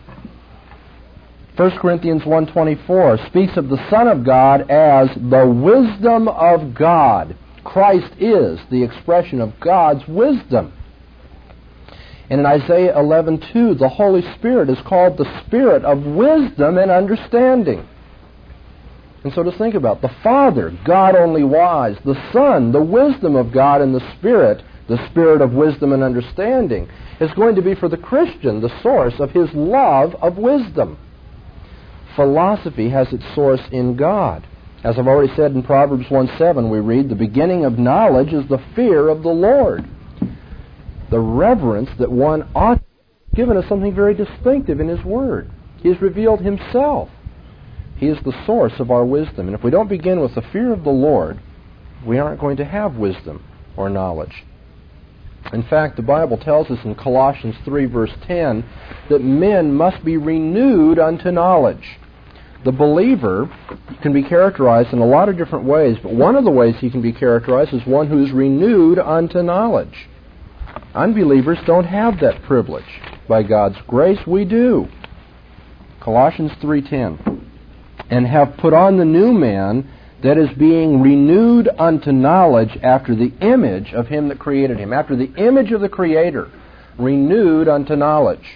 1 Corinthians 1:24 speaks of the Son of God as the wisdom of God. Christ is the expression of God's wisdom. And in Isaiah 11:2, the Holy Spirit is called the Spirit of wisdom and understanding. And so just think about it. The Father, God only wise. The Son, the wisdom of God. And the Spirit of wisdom and understanding, is going to be for the Christian the source of his love of wisdom. Philosophy has its source in God. As I've already said in Proverbs 1:7, we read, "The beginning of knowledge is the fear of the Lord." The reverence that one ought to have given us something very distinctive in His Word. He has revealed Himself. He is the source of our wisdom. And if we don't begin with the fear of the Lord, we aren't going to have wisdom or knowledge. In fact, the Bible tells us in Colossians 3, verse 10, that men must be renewed unto knowledge. The believer can be characterized in a lot of different ways, but one of the ways he can be characterized is one who is renewed unto knowledge. Unbelievers don't have that privilege. By God's grace, we do. Colossians 3:10, "And have put on the new man, that is being renewed unto knowledge after the image of Him that created him." After the image of the Creator, renewed unto knowledge.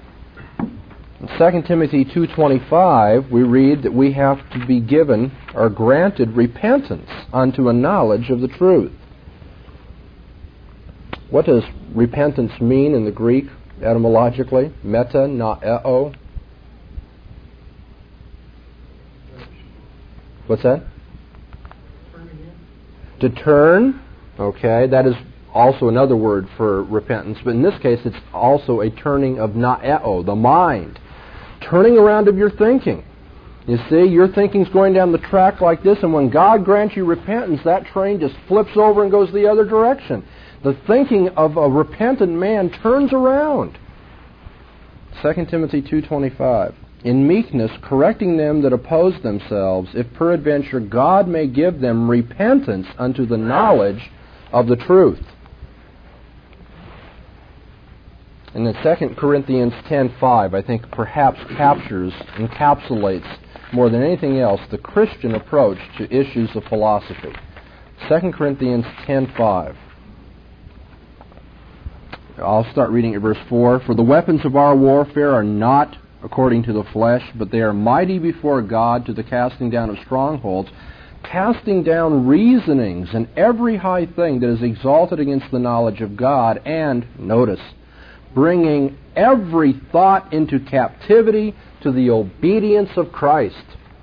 In 2 Timothy 2:25, we read that we have to be given or granted repentance unto a knowledge of the truth. What does repentance mean in the Greek etymologically? Meta, na eo. What's that? To turn. Okay, that is also another word for repentance, but in this case it's also a turning of na eo, the mind. Turning around of your thinking. You see, your thinking's going down the track like this, and when God grants you repentance, that train just flips over and goes the other direction. The thinking of a repentant man turns around. 2 Timothy 2:25. "In meekness correcting them that oppose themselves, if peradventure God may give them repentance unto the knowledge of the truth." And then 2 Corinthians 10:5, I think perhaps encapsulates more than anything else the Christian approach to issues of philosophy. 2 Corinthians 10:5. I'll start reading at verse 4. "For the weapons of our warfare are not according to the flesh, but they are mighty before God to the casting down of strongholds, casting down reasonings and every high thing that is exalted against the knowledge of God, and," notice, "bringing every thought into captivity to the obedience of Christ."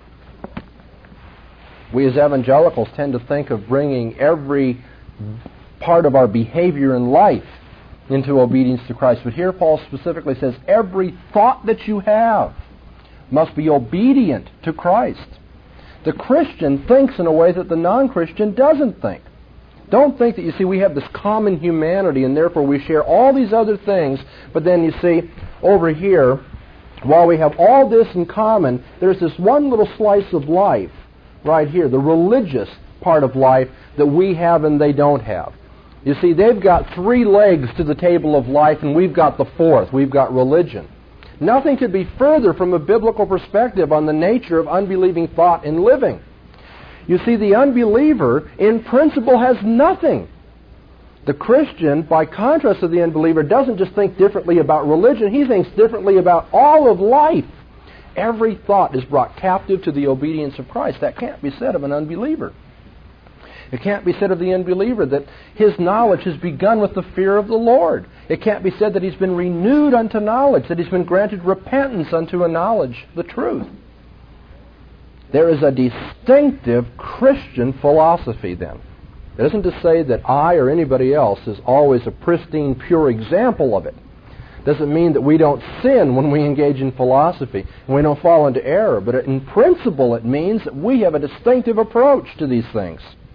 We as evangelicals tend to think of bringing every part of our behavior in life into obedience to Christ. But here Paul specifically says every thought that you have must be obedient to Christ. The Christian thinks in a way that the non-Christian doesn't think. Don't think that, you see, we have this common humanity and therefore we share all these other things, but then you see, over here, while we have all this in common, there's this one little slice of life right here, the religious part of life that we have and they don't have. You see, they've got 3 legs to the table of life, and we've got the 4th. We've got religion. Nothing could be further from a biblical perspective on the nature of unbelieving thought and living. You see, the unbeliever, in principle, has nothing. The Christian, by contrast to the unbeliever, doesn't just think differently about religion. He thinks differently about all of life. Every thought is brought captive to the obedience of Christ. That can't be said of an unbeliever. It can't be said of the unbeliever that his knowledge has begun with the fear of the Lord. It can't be said that he's been renewed unto knowledge, that he's been granted repentance unto a knowledge, the truth. There is a distinctive Christian philosophy then. It isn't to say that I or anybody else is always a pristine, pure example of it. It doesn't mean that we don't sin when we engage in philosophy and we don't fall into error. But in principle it means that we have a distinctive approach to these things.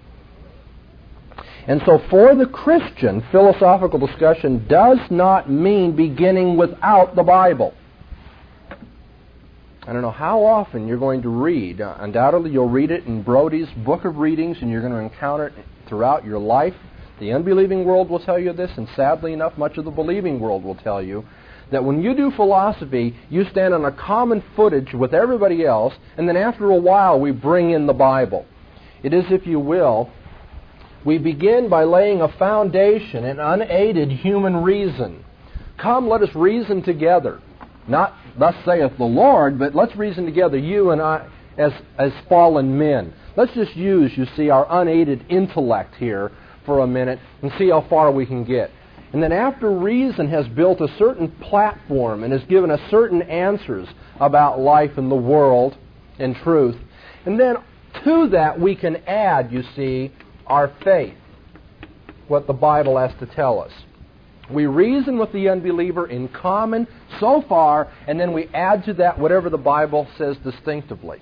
And so for the Christian, philosophical discussion does not mean beginning without the Bible. I don't know how often you're going to read. Undoubtedly, you'll read it in Brody's Book of Readings, and you're going to encounter it throughout your life. The unbelieving world will tell you this, and sadly enough, much of the believing world will tell you that when you do philosophy, you stand on a common footage with everybody else, and then after a while, we bring in the Bible. It is, if you will, we begin by laying a foundation in unaided human reason. Come, let us reason together. Not, thus saith the Lord, but let's reason together, you and I, as fallen men. Let's just use, you see, our unaided intellect here for a minute and see how far we can get. And then after reason has built a certain platform and has given us certain answers about life and the world and truth, and then to that we can add, you see, our faith, what the Bible has to tell us. We reason with the unbeliever in common so far, and then we add to that whatever the Bible says distinctively.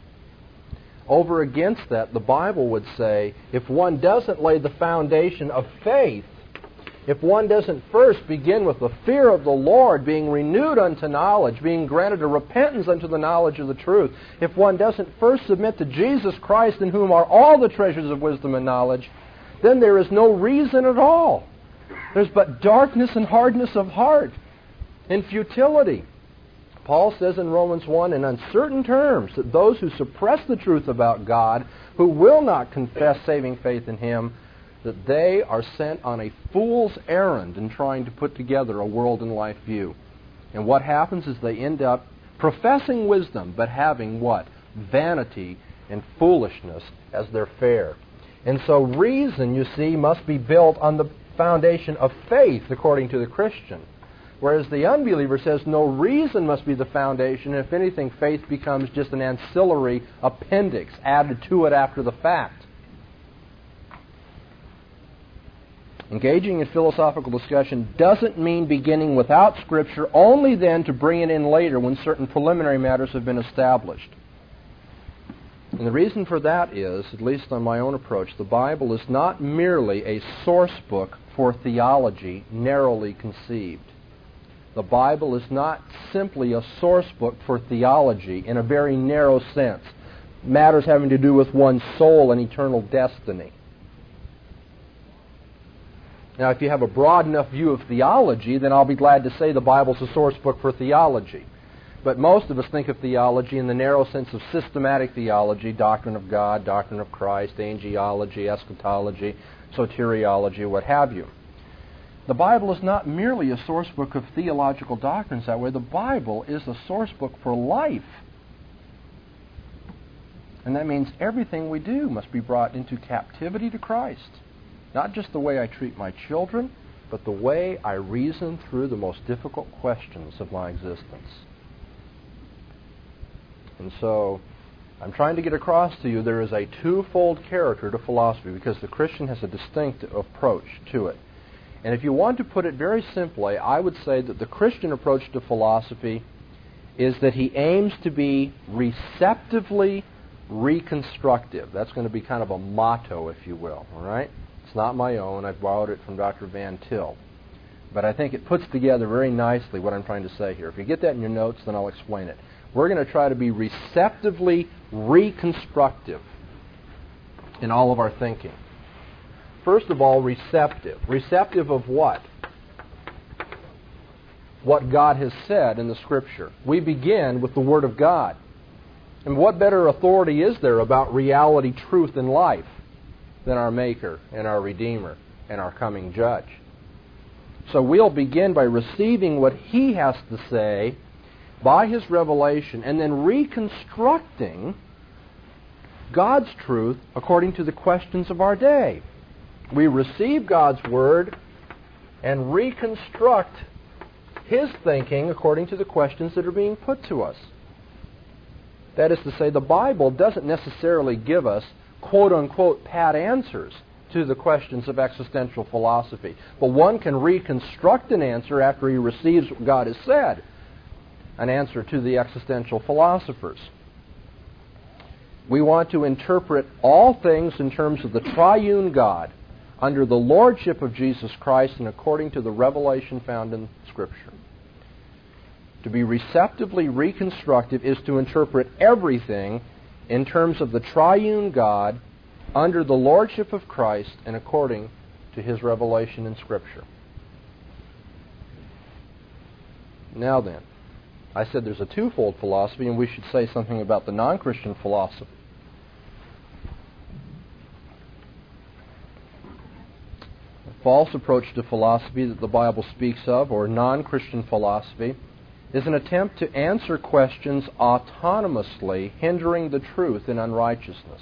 Over against that, the Bible would say, if one doesn't lay the foundation of faith, if one doesn't first begin with the fear of the Lord, being renewed unto knowledge, being granted a repentance unto the knowledge of the truth, if one doesn't first submit to Jesus Christ, in whom are all the treasures of wisdom and knowledge, then there is no reason at all. There's but darkness and hardness of heart and futility. Paul says in Romans 1 in uncertain terms that those who suppress the truth about God, who will not confess saving faith in Him, that they are sent on a fool's errand in trying to put together a world and life view. And what happens is they end up professing wisdom, but having what? Vanity and foolishness as their fare. And so reason, you see, must be built on the foundation of faith, according to the Christian. Whereas the unbeliever says no, reason must be the foundation, and if anything, faith becomes just an ancillary appendix added to it after the fact. Engaging in philosophical discussion doesn't mean beginning without Scripture, only then to bring it in later when certain preliminary matters have been established. And the reason for that is, at least on my own approach, the Bible is not merely a source book for theology narrowly conceived. The Bible is not simply a source book for theology in a very narrow sense, matters having to do with one's soul and eternal destiny. Now, if you have a broad enough view of theology, then I'll be glad to say the Bible's a source book for theology. But most of us think of theology in the narrow sense of systematic theology, doctrine of God, doctrine of Christ, angelology, eschatology, soteriology, what have you. The Bible is not merely a source book of theological doctrines that way. The Bible is a source book for life. And that means everything we do must be brought into captivity to Christ. Not just the way I treat my children, but the way I reason through the most difficult questions of my existence. And so, I'm trying to get across to you there is a twofold character to philosophy because the Christian has a distinct approach to it. And if you want to put it very simply, I would say that the Christian approach to philosophy is that he aims to be receptively reconstructive. That's going to be kind of a motto, if you will, all right? It's not my own. I borrowed it from Dr. Van Til. But I think it puts together very nicely what I'm trying to say here. If you get that in your notes, then I'll explain it. We're going to try to be receptively reconstructive in all of our thinking. First of all, receptive. Receptive of what? What God has said in the Scripture. We begin with the Word of God. And what better authority is there about reality, truth, and life than our Maker and our Redeemer and our coming Judge? So we'll begin by receiving what He has to say by His revelation and then reconstructing God's truth according to the questions of our day. We receive God's Word and reconstruct His thinking according to the questions that are being put to us. That is to say, the Bible doesn't necessarily give us quote-unquote pat answers to the questions of existential philosophy. But one can reconstruct an answer after he receives what God has said, an answer to the existential philosophers. We want to interpret all things in terms of the triune God, under the lordship of Jesus Christ and according to the revelation found in Scripture. To be receptively reconstructive is to interpret everything in terms of the triune God under the lordship of Christ and according to His revelation in Scripture. Now then, I said there's a twofold philosophy, and we should say something about the non-Christian philosophy. The false approach to philosophy that the Bible speaks of, or non-Christian philosophy, is an attempt to answer questions autonomously, hindering the truth in unrighteousness.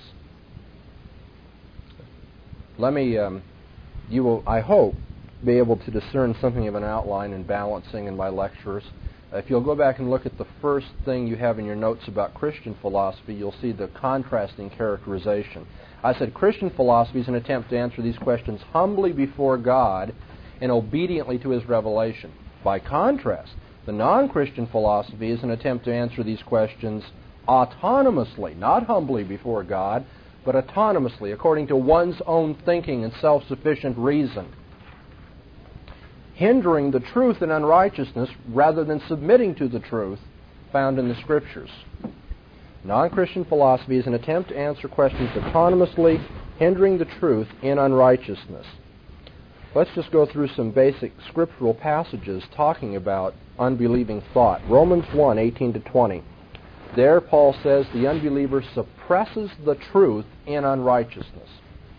Let me, you will, I hope, be able to discern something of an outline and balancing in my lectures. If you'll go back and look at the first thing you have in your notes about Christian philosophy, you'll see the contrasting characterization. I said Christian philosophy is an attempt to answer these questions humbly before God and obediently to His revelation. By contrast, the non-Christian philosophy is an attempt to answer these questions autonomously, not humbly before God, but autonomously, according to one's own thinking and self-sufficient reason, hindering the truth in unrighteousness rather than submitting to the truth found in the Scriptures. Non-Christian philosophy is an attempt to answer questions autonomously, hindering the truth in unrighteousness. Let's just go through some basic scriptural passages talking about unbelieving thought. Romans 1, 18-20. There, Paul says, the unbeliever suppresses the truth in unrighteousness.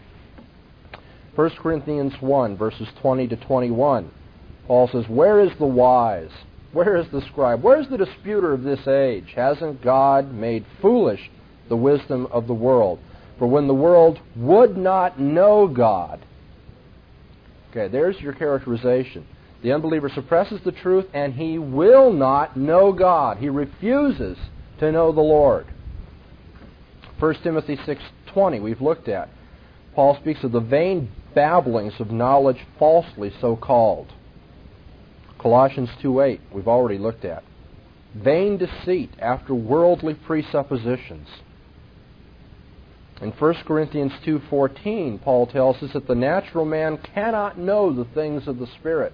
1 Corinthians 1, verses 20-21. Paul says, where is the wise? Where is the scribe? Where is the disputer of this age? Hasn't God made foolish the wisdom of the world? For when the world would not know God. Okay, there's your characterization. The unbeliever suppresses the truth and he will not know God. He refuses to know the Lord. 1 Timothy 6:20 we've looked at. Paul speaks of the vain babblings of knowledge falsely so called. Colossians 2:8 we've already looked at. Vain deceit after worldly presuppositions. In 1 Corinthians 2:14, Paul tells us that the natural man cannot know the things of the Spirit.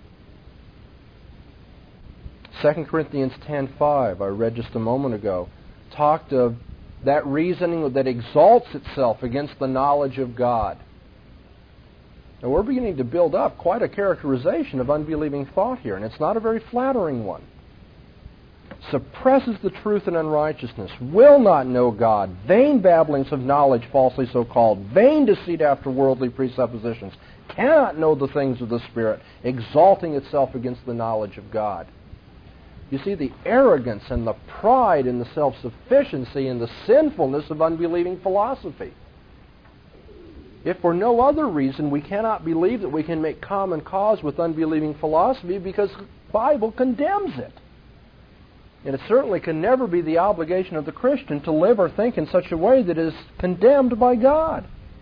2 Corinthians 10:5, I read just a moment ago, talked of that reasoning that exalts itself against the knowledge of God. Now we're beginning to build up quite a characterization of unbelieving thought here, and it's not a very flattering one. Suppresses the truth in unrighteousness, will not know God, vain babblings of knowledge falsely so called, vain deceit after worldly presuppositions, cannot know the things of the Spirit, exalting itself against the knowledge of God. You see the arrogance and the pride and the self-sufficiency and the sinfulness of unbelieving philosophy. If for no other reason, we cannot believe that we can make common cause with unbelieving philosophy because the Bible condemns it. And it certainly can never be the obligation of the Christian to live or think in such a way that is condemned by God.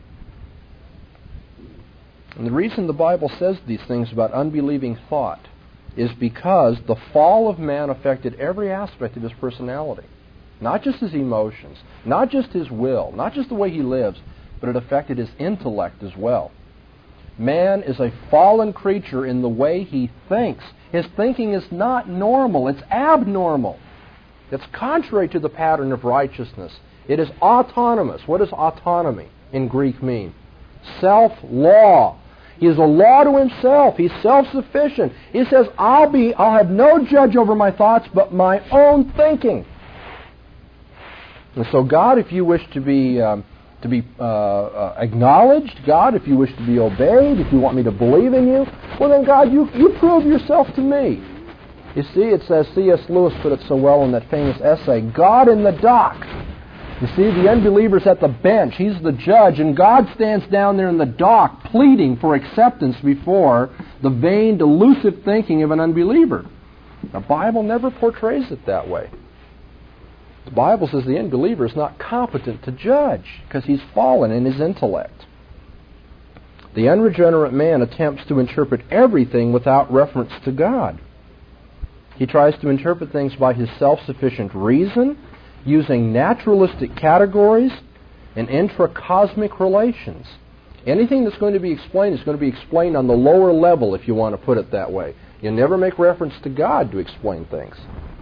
And the reason the Bible says these things about unbelieving thought is because the fall of man affected every aspect of his personality. Not just his emotions, not just his will, not just the way he lives, but it affected his intellect as well. Man is a fallen creature in the way he thinks. His thinking is not normal, it's abnormal. It's contrary to the pattern of righteousness. It is autonomous. What does autonomy in Greek mean? Self-law. He is a law to himself. He's self-sufficient. He says, I'll have no judge over my thoughts but my own thinking. And so God, if you wish to be acknowledged, God, if you wish to be obeyed, if you want me to believe in you, well then God, you prove yourself to me. You see, it says, C.S. Lewis put it so well in that famous essay, God in the dock. You see, the unbeliever's at the bench. He's the judge, and God stands down there in the dock pleading for acceptance before the vain, delusive thinking of an unbeliever. The Bible never portrays it that way. The Bible says the unbeliever is not competent to judge because he's fallen in his intellect. The unregenerate man attempts to interpret everything without reference to God. He tries to interpret things by his self-sufficient reason, using naturalistic categories and intracosmic relations. Anything that's going to be explained is going to be explained on the lower level, if you want to put it that way. You never make reference to God to explain things.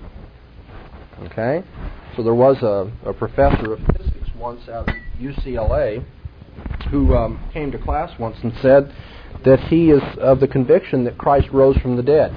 Okay? So there was a professor of physics once out at UCLA who came to class once and said that he is of the conviction that Christ rose from the dead.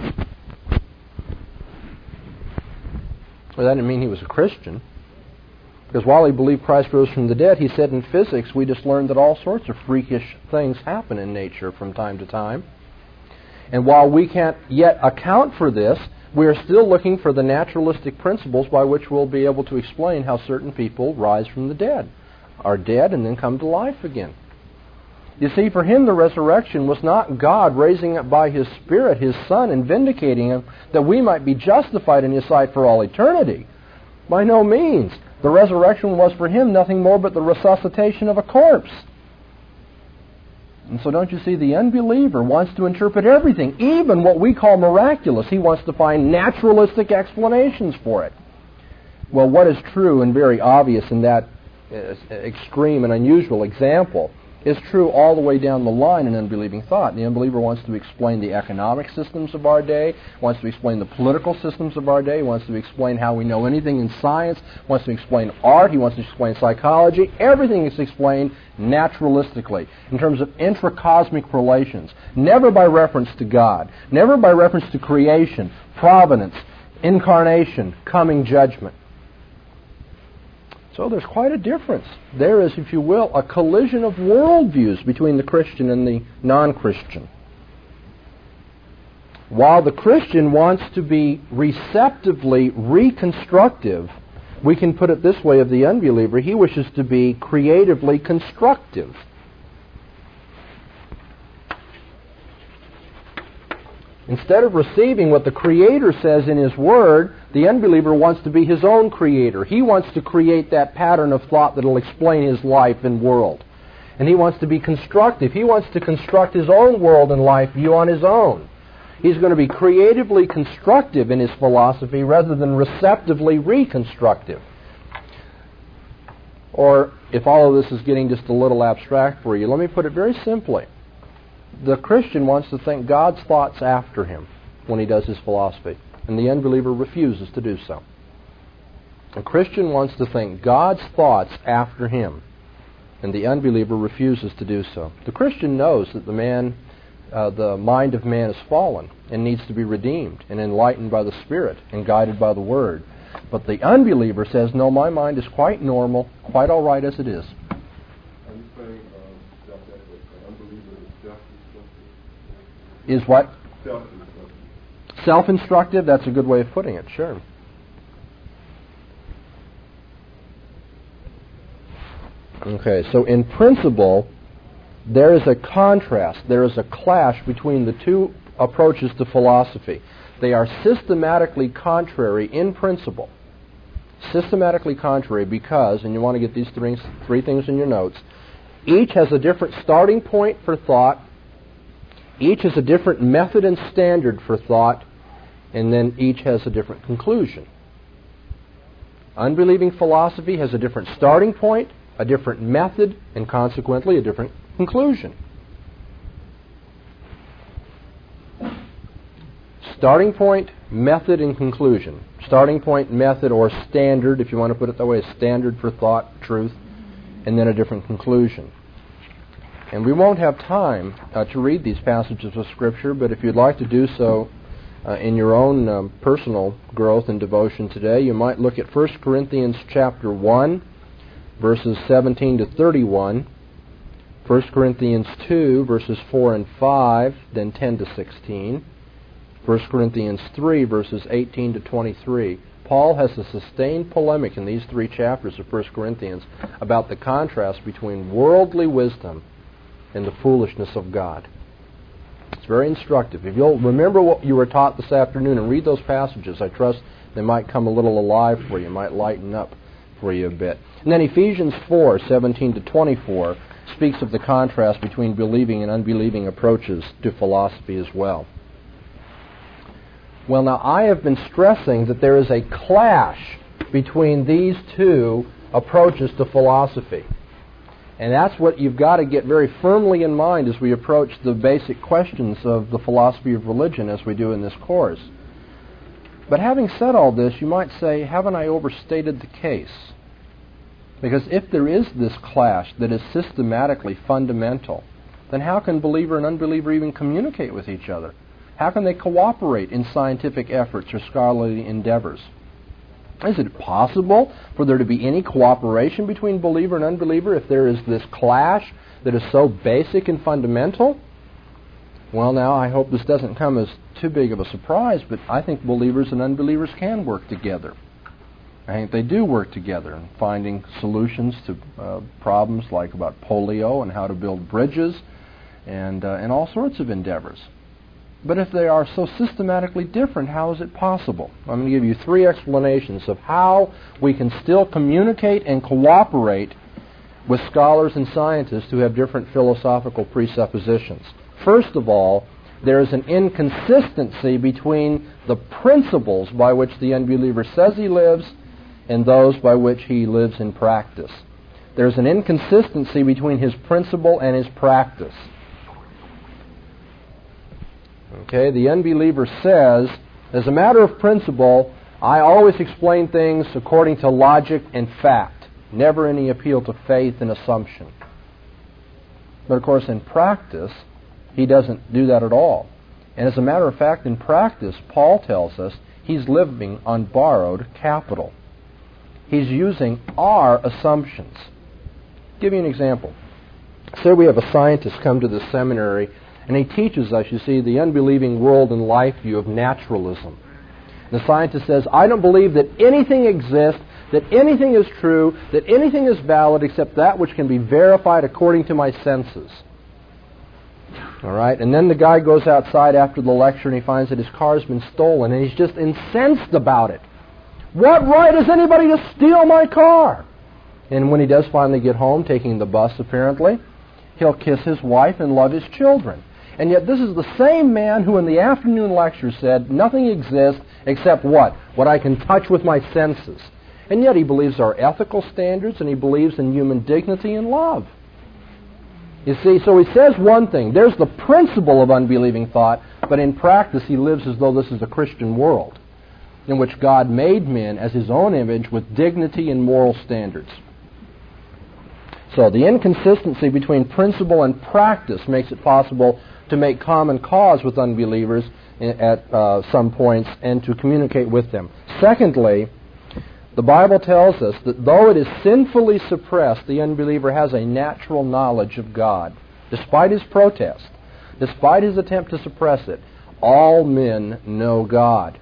Well, that didn't mean he was a Christian. Because while he believed Christ rose from the dead, he said in physics, we just learned that all sorts of freakish things happen in nature from time to time. And while we can't yet account for this, we are still looking for the naturalistic principles by which we'll be able to explain how certain people rise from the dead, are dead, and then come to life again. You see, for him the resurrection was not God raising up by His Spirit His Son and vindicating Him that we might be justified in His sight for all eternity. By no means. The resurrection was for him nothing more but the resuscitation of a corpse. And so don't you see, the unbeliever wants to interpret everything, even what we call miraculous. He wants to find naturalistic explanations for it. Well, what is true and very obvious in that extreme and unusual example is true all the way down the line in unbelieving thought. The unbeliever wants to explain the economic systems of our day, wants to explain the political systems of our day, wants to explain how we know anything in science, wants to explain art, he wants to explain psychology. Everything is explained naturalistically in terms of intracosmic relations, never by reference to God, never by reference to creation, providence, incarnation, coming judgment. So there's quite a difference. There is, if you will, a collision of worldviews between the Christian and the non-Christian. While the Christian wants to be receptively reconstructive, we can put it this way of the unbeliever, he wishes to be creatively constructive. Instead of receiving what the Creator says in His Word, the unbeliever wants to be his own creator. He wants to create that pattern of thought that will explain his life and world. And he wants to be constructive. He wants to construct his own world and life view on his own. He's going to be creatively constructive in his philosophy rather than receptively reconstructive. Or, if all of this is getting just a little abstract for you, let me put it very simply. The Christian wants to think God's thoughts after him when he does his philosophy, and the unbeliever refuses to do so. A Christian wants to think God's thoughts after him, and the unbeliever refuses to do so. The Christian knows that the mind of man is fallen and needs to be redeemed and enlightened by the Spirit and guided by the Word. But the unbeliever says, no, my mind is quite normal, quite all right as it is. Are you saying that the unbeliever is self-destructive? Is what? Self-destructive. Self-instructive? That's a good way of putting it, sure. Okay, so in principle, there is a contrast, there is a clash between the two approaches to philosophy. They are systematically contrary in principle. Systematically contrary because, and you want to get these three things in your notes, each has a different starting point for thought, each has a different method and standard for thought, and then each has a different conclusion. Unbelieving philosophy has a different starting point, a different method, and consequently a different conclusion. Starting point, method, and conclusion. Starting point, method, or standard, if you want to put it that way, a standard for thought, truth, and then a different conclusion. And we won't have time to read these passages of Scripture, but if you'd like to do so in your own personal growth and devotion today, you might look at 1 Corinthians chapter 1, verses 17 to 31, 1 Corinthians 2, verses 4 and 5, then 10 to 16, 1 Corinthians 3, verses 18 to 23. Paul has a sustained polemic in these three chapters of 1 Corinthians about the contrast between worldly wisdom and the foolishness of God. It's very instructive. If you'll remember what you were taught this afternoon and read those passages, I trust they might come a little alive for you, might lighten up for you a bit. And then Ephesians 4, 17 to 24 speaks of the contrast between believing and unbelieving approaches to philosophy as well. Well, now, I have been stressing that there is a clash between these two approaches to philosophy. And that's what you've got to get very firmly in mind as we approach the basic questions of the philosophy of religion as we do in this course. But having said all this, you might say, haven't I overstated the case? Because if there is this clash that is systematically fundamental, then how can believer and unbeliever even communicate with each other? How can they cooperate in scientific efforts or scholarly endeavors? Is it possible for there to be any cooperation between believer and unbeliever if there is this clash that is so basic and fundamental? Well, now, I hope this doesn't come as too big of a surprise, but I think believers and unbelievers can work together. I think they do work together in finding solutions to problems like about polio and how to build bridges and all sorts of endeavors. But if they are so systematically different, how is it possible? I'm going to give you 3 explanations of how we can still communicate and cooperate with scholars and scientists who have different philosophical presuppositions. First of all, there is an inconsistency between the principles by which the unbeliever says he lives and those by which he lives in practice. There's an inconsistency between his principle and his practice. Okay, the unbeliever says, as a matter of principle, I always explain things according to logic and fact, never any appeal to faith and assumption. But of course, in practice, he doesn't do that at all. And as a matter of fact, in practice, Paul tells us he's living on borrowed capital. He's using our assumptions. I'll give you an example. Say we have a scientist come to the seminary, and he teaches us, you see, the unbelieving world and life view of naturalism. The scientist says, I don't believe that anything exists, that anything is true, that anything is valid except that which can be verified according to my senses. All right? And then the guy goes outside after the lecture and he finds that his car's been stolen, and he's just incensed about it. What right has anybody to steal my car? And when he does finally get home, taking the bus apparently, he'll kiss his wife and love his children. And yet this is the same man who in the afternoon lecture said, nothing exists except what? What I can touch with my senses. And yet he believes there are ethical standards, and he believes in human dignity and love. You see, so he says one thing. There's the principle of unbelieving thought, but in practice he lives as though this is a Christian world in which God made men as his own image with dignity and moral standards. So the inconsistency between principle and practice makes it possible to make common cause with unbelievers at some points and to communicate with them. Secondly, the Bible tells us that though it is sinfully suppressed, the unbeliever has a natural knowledge of God. Despite his protest, despite his attempt to suppress it, all men know God.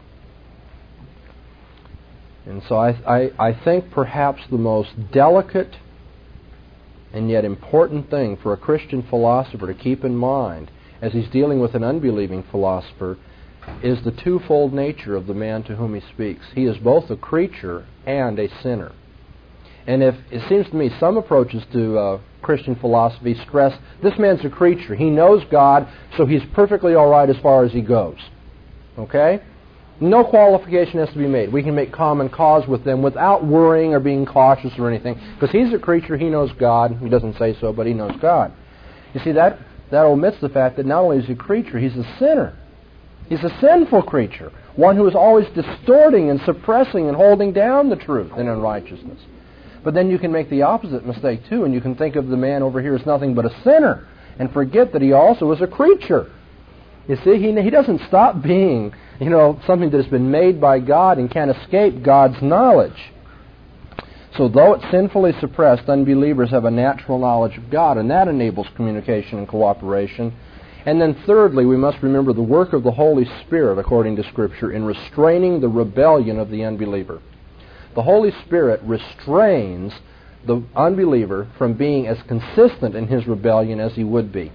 And so I think perhaps the most delicate and yet important thing for a Christian philosopher to keep in mind as he's dealing with an unbelieving philosopher is the twofold nature of the man to whom he speaks. He is both a creature and a sinner. And if it seems to me some approaches to Christian philosophy stress this man's a creature. He knows God, so he's perfectly all right as far as he goes. Okay? No qualification has to be made. We can make common cause with them without worrying or being cautious or anything. Because he's a creature, he knows God. He doesn't say so, but he knows God. You see, that omits the fact that not only is he a creature, he's a sinner. He's a sinful creature. One who is always distorting and suppressing and holding down the truth in unrighteousness. But then you can make the opposite mistake too, and you can think of the man over here as nothing but a sinner and forget that he also is a creature. You see, he doesn't stop being, something that has been made by God and can't escape God's knowledge. So though it's sinfully suppressed, unbelievers have a natural knowledge of God, and that enables communication and cooperation. And then thirdly, we must remember the work of the Holy Spirit, according to Scripture, in restraining the rebellion of the unbeliever. The Holy Spirit restrains the unbeliever from being as consistent in his rebellion as he would be.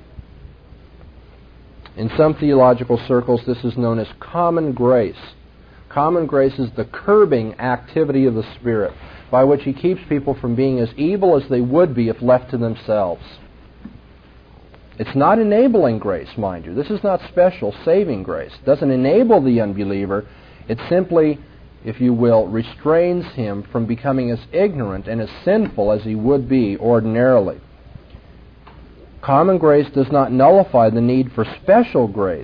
In some theological circles, this is known as common grace. Common grace is the curbing activity of the Spirit, by which he keeps people from being as evil as they would be if left to themselves. It's not enabling grace, mind you. This is not special saving grace. It doesn't enable the unbeliever. It simply, if you will, restrains him from becoming as ignorant and as sinful as he would be ordinarily. Common grace does not nullify the need for special grace.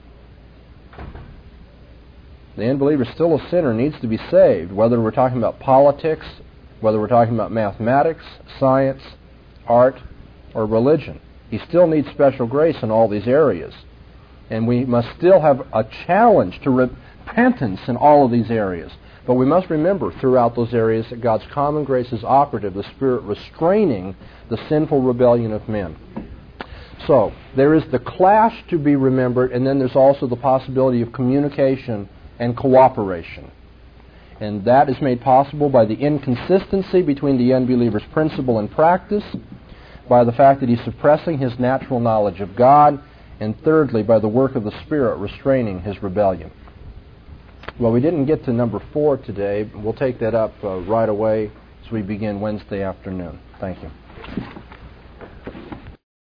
The unbeliever is still a sinner, needs to be saved, whether we're talking about politics, whether we're talking about mathematics, science, art, or religion. He still needs special grace in all these areas. And we must still have a challenge to repentance in all of these areas. But we must remember throughout those areas that God's common grace is operative, the Spirit restraining the sinful rebellion of men. So, there is the clash to be remembered, and then there's also the possibility of communication and cooperation. And that is made possible by the inconsistency between the unbeliever's principle and practice, by the fact that he's suppressing his natural knowledge of God, and thirdly, by the work of the Spirit restraining his rebellion. Well, we didn't get to number 4 today. We'll take that up right away as we begin Wednesday afternoon. Thank you.